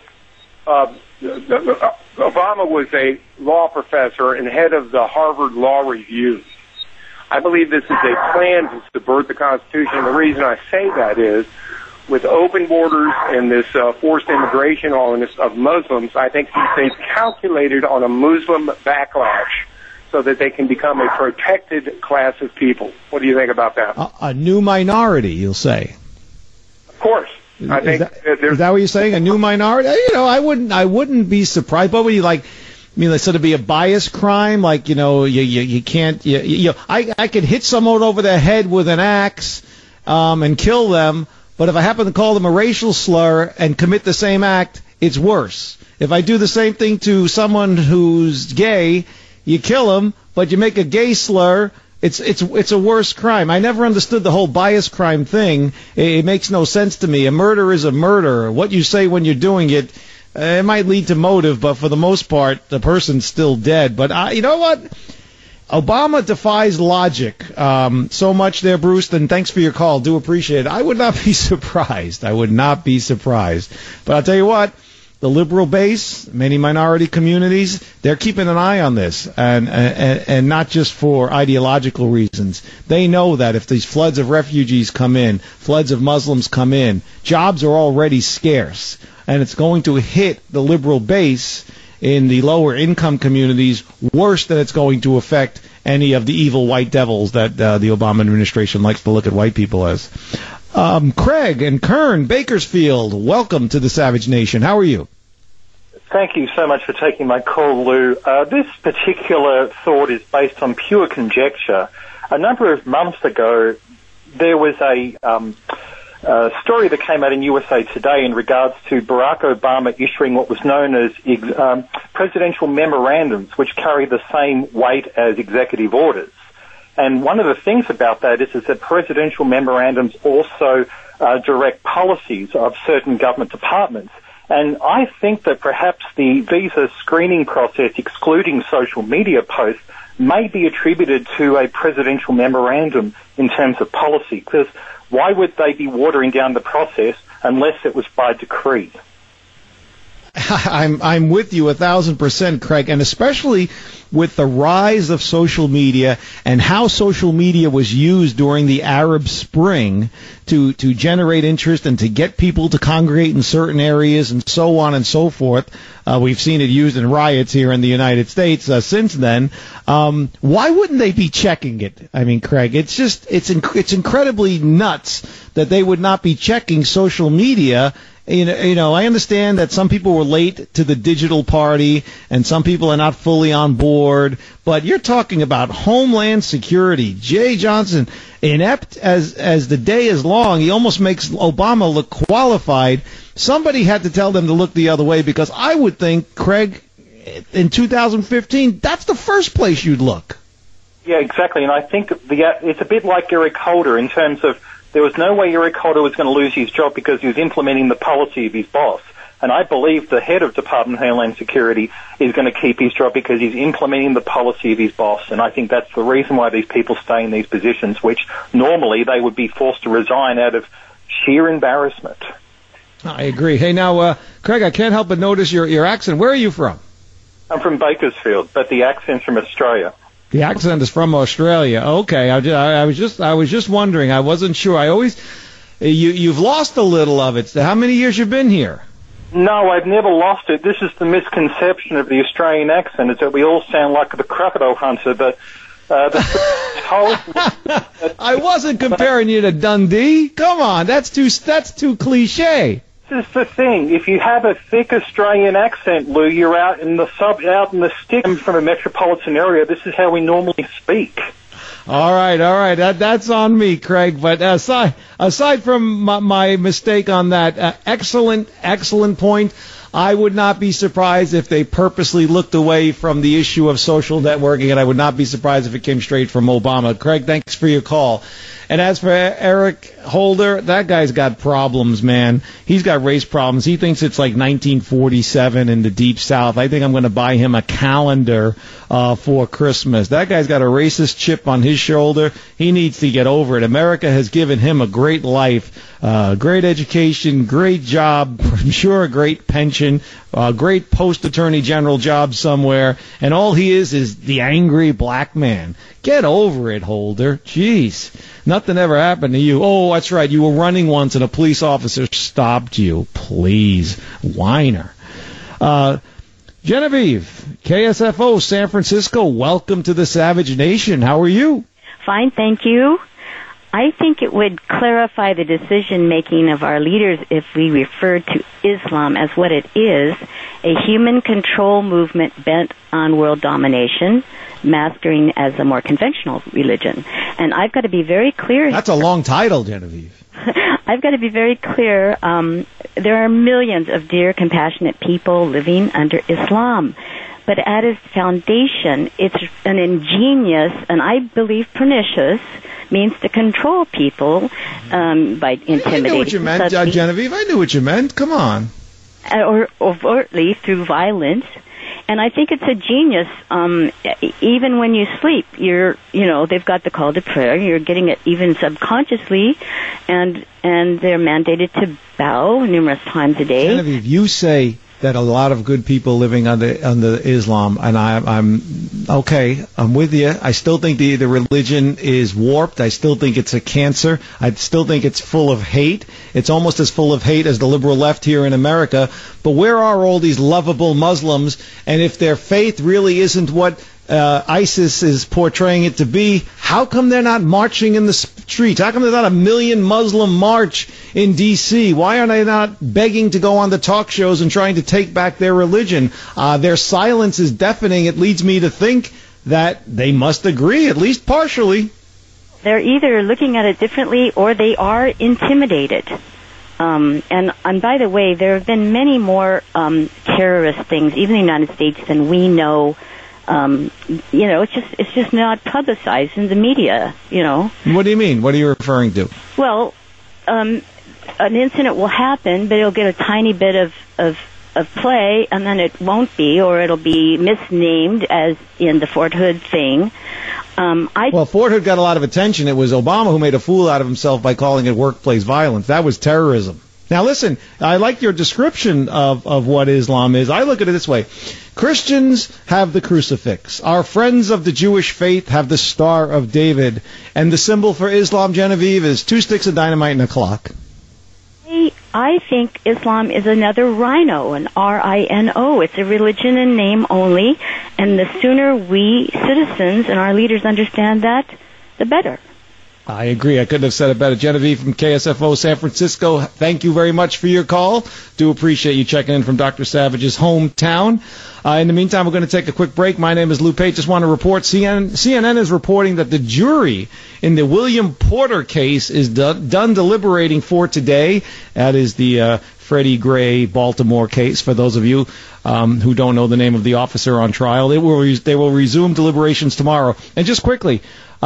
Obama was a law professor and head of the Harvard Law Review. I believe this is a plan to subvert the Constitution. And the reason I say that is, with open borders and this forced immigration of Muslims, I think they've calculated on a Muslim backlash so that they can become a protected class of people. What do you think about that? A new minority, you'll say. Of course. I think is that what you're saying? A new minority? You know, I wouldn't be surprised. But would you like? I mean, like, sort of be a bias crime, like, you know, you can't. I could hit someone over the head with an axe and kill them, but if I happen to call them a racial slur and commit the same act, it's worse. If I do the same thing to someone who's gay, you kill them, but you make a gay slur. It's a worse crime. I never understood the whole bias crime thing. It makes no sense to me. A murder is a murder. What you say when you're doing it, it might lead to motive, but for the most part, the person's still dead. But you know what? Obama defies logic so much there, Bruce, and thanks for your call. Do appreciate it. I would not be surprised. I would not be surprised. But I'll tell you what, the liberal base, many minority communities, they're keeping an eye on this, and not just for ideological reasons. They know that if these floods of refugees come in, floods of Muslims come in, jobs are already scarce, and it's going to hit the liberal base in the lower income communities worse than it's going to affect any of the evil white devils that the Obama administration likes to look at white people as. Craig and Kern, Bakersfield, welcome to the Savage Nation. How are you? Thank you so much for taking my call, Lou. This particular thought is based on pure conjecture. A number of months ago, there was a story that came out in USA Today in regards to Barack Obama issuing what was known as presidential memorandums, which carry the same weight as executive orders. And one of the things about that is that presidential memorandums also direct policies of certain government departments. And I think that perhaps the visa screening process, excluding social media posts, may be attributed to a presidential memorandum in terms of policy, because why would they be watering down the process unless it was by decree? I'm with you 1,000%, Craig, and especially with the rise of social media and how social media was used during the Arab Spring to generate interest and to get people to congregate in certain areas and so on and so forth. We've seen it used in riots here in the United States since then. Why wouldn't they be checking it? I mean, Craig, it's incredibly nuts that they would not be checking social media. You know, I understand that some people were late to the digital party and some people are not fully on board, but you're talking about Homeland Security. Jay Johnson, inept as the day is long, he almost makes Obama look qualified. Somebody had to tell them to look the other way, because I would think, Craig, in 2015, that's the first place you'd look. Yeah, exactly. And I think it's a bit like Eric Holder in terms of there was no way Eric Holder was going to lose his job because he was implementing the policy of his boss. And I believe the head of Department of Homeland Security is going to keep his job because he's implementing the policy of his boss. And I think that's the reason why these people stay in these positions, which normally they would be forced to resign out of sheer embarrassment. I agree. Hey, now, Craig, I can't help but notice your accent. Where are you from? I'm from Bakersfield, but the accent's from Australia. The accent is from Australia. Okay, I was just wondering. I wasn't sure. You've lost a little of it. How many years you been here? No, I've never lost it. This is the misconception of the Australian accent, is that we all sound like the crocodile hunter. But I wasn't comparing you to Dundee. Come on, that's too cliche. This is the thing. If you have a thick Australian accent, Lou, you're out in the sticks from a metropolitan area. This is how we normally speak. All right. That's on me, Craig. But aside from my mistake on that, excellent point. I would not be surprised if they purposely looked away from the issue of social networking, and I would not be surprised if it came straight from Obama. Craig, thanks for your call. And as for Eric Holder, that guy's got problems, man. He's got race problems. He thinks it's like 1947 in the Deep South. I think I'm going to buy him a calendar for Christmas. That guy's got a racist chip on his shoulder. He needs to get over it. America has given him a great life, great education, great job, I'm sure a great pension, great post-attorney general job somewhere, and all he is the angry black man. Get over it, Holder. Jeez. Nothing ever happened to you. Oh, that's right. You were running once and a police officer stopped you. Please. Whiner. Genevieve, KSFO, San Francisco, welcome to the Savage Nation. How are you? Fine, thank you. I think it would clarify the decision-making of our leaders if we referred to Islam as what it is, a human control movement bent on world domination, masquerading as a more conventional religion. And I've got to be very clear. That's a long title, Genevieve. I've got to be very clear. There are millions of dear, compassionate people living under Islam. But at its foundation, it's an ingenious, and I believe pernicious, means to control people by intimidating. I knew what you meant, Genevieve. I knew what you meant. Come on. Or overtly through violence. And I think it's a genius. Even when you sleep, they've got the call to prayer. You're getting it even subconsciously, and they're mandated to bow numerous times a day. Genevieve, you say that a lot of good people living under Islam, and I'm okay. I'm with you. I still think the religion is warped. I still think it's a cancer. I still think it's full of hate. It's almost as full of hate as the liberal left here in America. But where are all these lovable Muslims? And if their faith really isn't what ISIS is portraying it to be, how come they're not marching in the streets? How come there's not a million Muslim march in D.C.? Why are they not begging to go on the talk shows and trying to take back their religion? Their silence is deafening. It leads me to think that they must agree, at least partially. They're either looking at it differently or they are intimidated. And by the way, there have been many more terrorist things, even in the United States, than we know. It's just not publicized in the media, What do you mean? What are you referring to? Well, an incident will happen, but it'll get a tiny bit of play, and then it won't be, or it'll be misnamed, as in the Fort Hood thing. Well, Fort Hood got a lot of attention. It was Obama who made a fool out of himself by calling it workplace violence. That was terrorism. Now, listen, I like your description of what Islam is. I look at it this way. Christians have the crucifix. Our friends of the Jewish faith have the Star of David. And the symbol for Islam, Genevieve, is 2 sticks of dynamite and a clock. I think Islam is another rhino, an R-I-N-O. It's a religion in name only. And the sooner we citizens and our leaders understand that, the better. I agree. I couldn't have said it better. Genevieve from KSFO San Francisco, thank you very much for your call. Do appreciate you checking in from Dr. Savage's hometown. In the meantime, we're going to take a quick break. My name is Lou Pate. Just want to report CNN is reporting that the jury in the William Porter case is done deliberating for today. That is the Freddie Gray Baltimore case. For those of you who don't know the name of the officer on trial, they will resume deliberations tomorrow. And just quickly,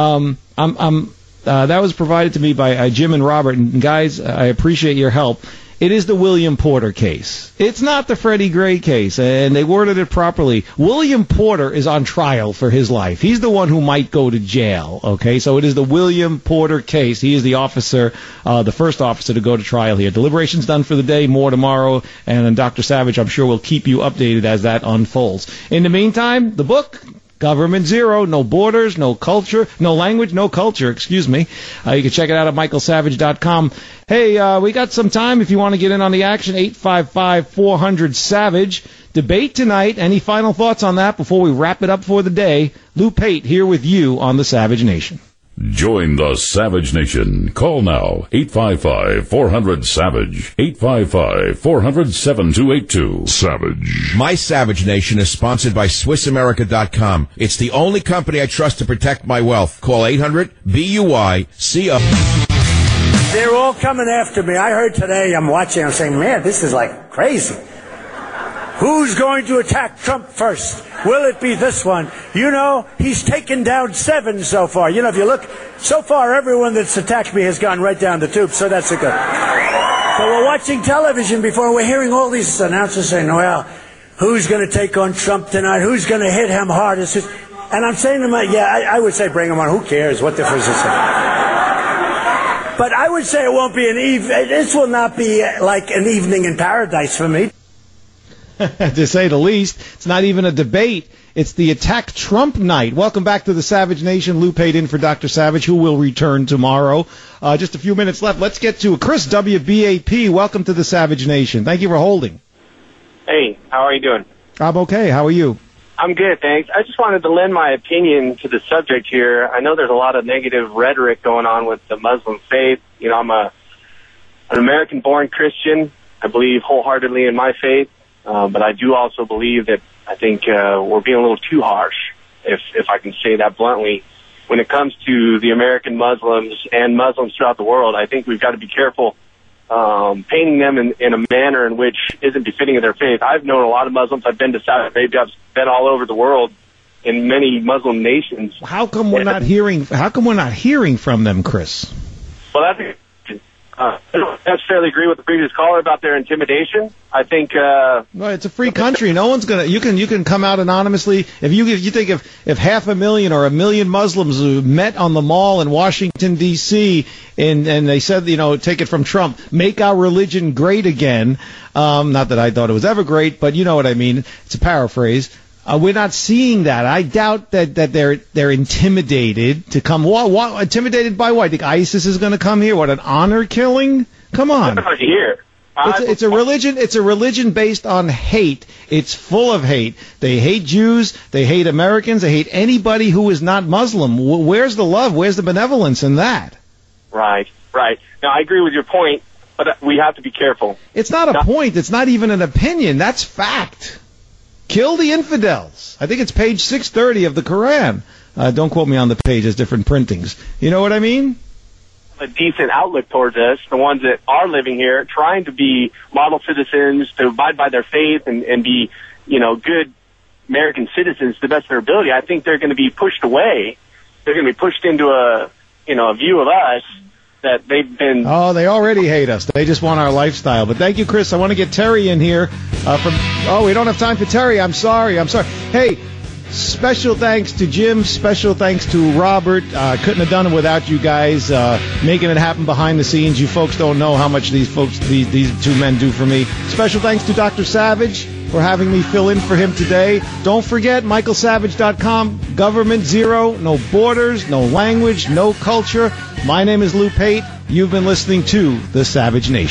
that was provided to me by Jim and Robert. And guys, I appreciate your help. It is the William Porter case. It's not the Freddie Gray case, and they worded it properly. William Porter is on trial for his life. He's the one who might go to jail, okay? So it is the William Porter case. He is the officer, the first officer to go to trial here. Deliberations done for the day, more tomorrow, and Dr. Savage, I'm sure, will keep you updated as that unfolds. In the meantime, the book, Government Zero, no borders, no culture, no language, no culture, excuse me. You can check it out at michaelsavage.com. Hey, we got some time if you want to get in on the action, 855-400-SAVAGE. Debate tonight. Any final thoughts on that before we wrap it up for the day? Lou Pate here with you on the Savage Nation. Join the Savage Nation. Call now, 855-400-SAVAGE, 855-400-7282. Savage. My Savage Nation is sponsored by SwissAmerica.com. It's the only company I trust to protect my wealth. Call 800-BUY-CO. They're all coming after me. I heard today, I'm saying, man, this is like crazy. Who's going to attack Trump first? Will it be this one? He's taken down 7 so far. If you look, so far everyone that's attacked me has gone right down the tube, so that's a good. So we're watching television before, we're hearing all these announcers saying, well, who's going to take on Trump tonight? Who's going to hit him hardest? And I'm saying to myself, I would say bring him on. Who cares? What difference does it make? But I would say it won't be this will not be like an evening in paradise for me. To say the least. It's not even a debate. It's the Attack Trump night. Welcome back to the Savage Nation. Lou Pate in for Dr. Savage, who will return tomorrow. Just a few minutes left. Let's get to Chris WBAP. Welcome to the Savage Nation. Thank you for holding. Hey, how are you doing? I'm okay. How are you? I'm good, thanks. I just wanted to lend my opinion to the subject here. I know there's a lot of negative rhetoric going on with the Muslim faith. I'm an American-born Christian. I believe wholeheartedly in my faith. But I do also believe that I think we're being a little too harsh, if I can say that bluntly. When it comes to the American Muslims and Muslims throughout the world, I think we've got to be careful painting them in a manner in which isn't befitting of their faith. I've known a lot of Muslims. I've been to Saudi Arabia. I've been all over the world in many Muslim nations. How come we're not hearing from them, Chris? Well, that's I don't necessarily agree with the previous caller about their intimidation. I think well, it's a free country. No one's gonna. You can come out anonymously. If you think if 500,000 or 1 million Muslims met on the mall in Washington D.C. and they said, take it from Trump, make our religion great again. Not that I thought it was ever great, but you know what I mean. It's a paraphrase. We're not seeing that. I doubt that they're intimidated to come. What intimidated by what? Think ISIS is going to come here? What, an honor killing? Come on. Here. It's a religion. It's a religion based on hate. It's full of hate. They hate Jews. They hate Americans. They hate anybody who is not Muslim. Where's the love? Where's the benevolence in that? Right. Now, I agree with your point, but we have to be careful. It's not a point. It's not even an opinion. That's fact. Kill the infidels. I think it's page 630 of the Quran. Don't quote me on the page. There's different printings. You know what I mean? A decent outlook towards us, the ones that are living here, trying to be model citizens, to abide by their faith and be, good American citizens to the best of their ability. I think they're going to be pushed away. They're going to be pushed into a view of us that they've been... Oh, they already hate us. They just want our lifestyle. But thank you, Chris. I want to get Terry in here. We don't have time for Terry. I'm sorry. Hey, special thanks to Jim. Special thanks to Robert. Couldn't have done it without you guys making it happen behind the scenes. You folks don't know how much these two men do for me. Special thanks to Dr. Savage for having me fill in for him today. Don't forget, michaelsavage.com. Government zero. No borders. No language. No culture. My name is Lou Pate. You've been listening to The Savage Nation.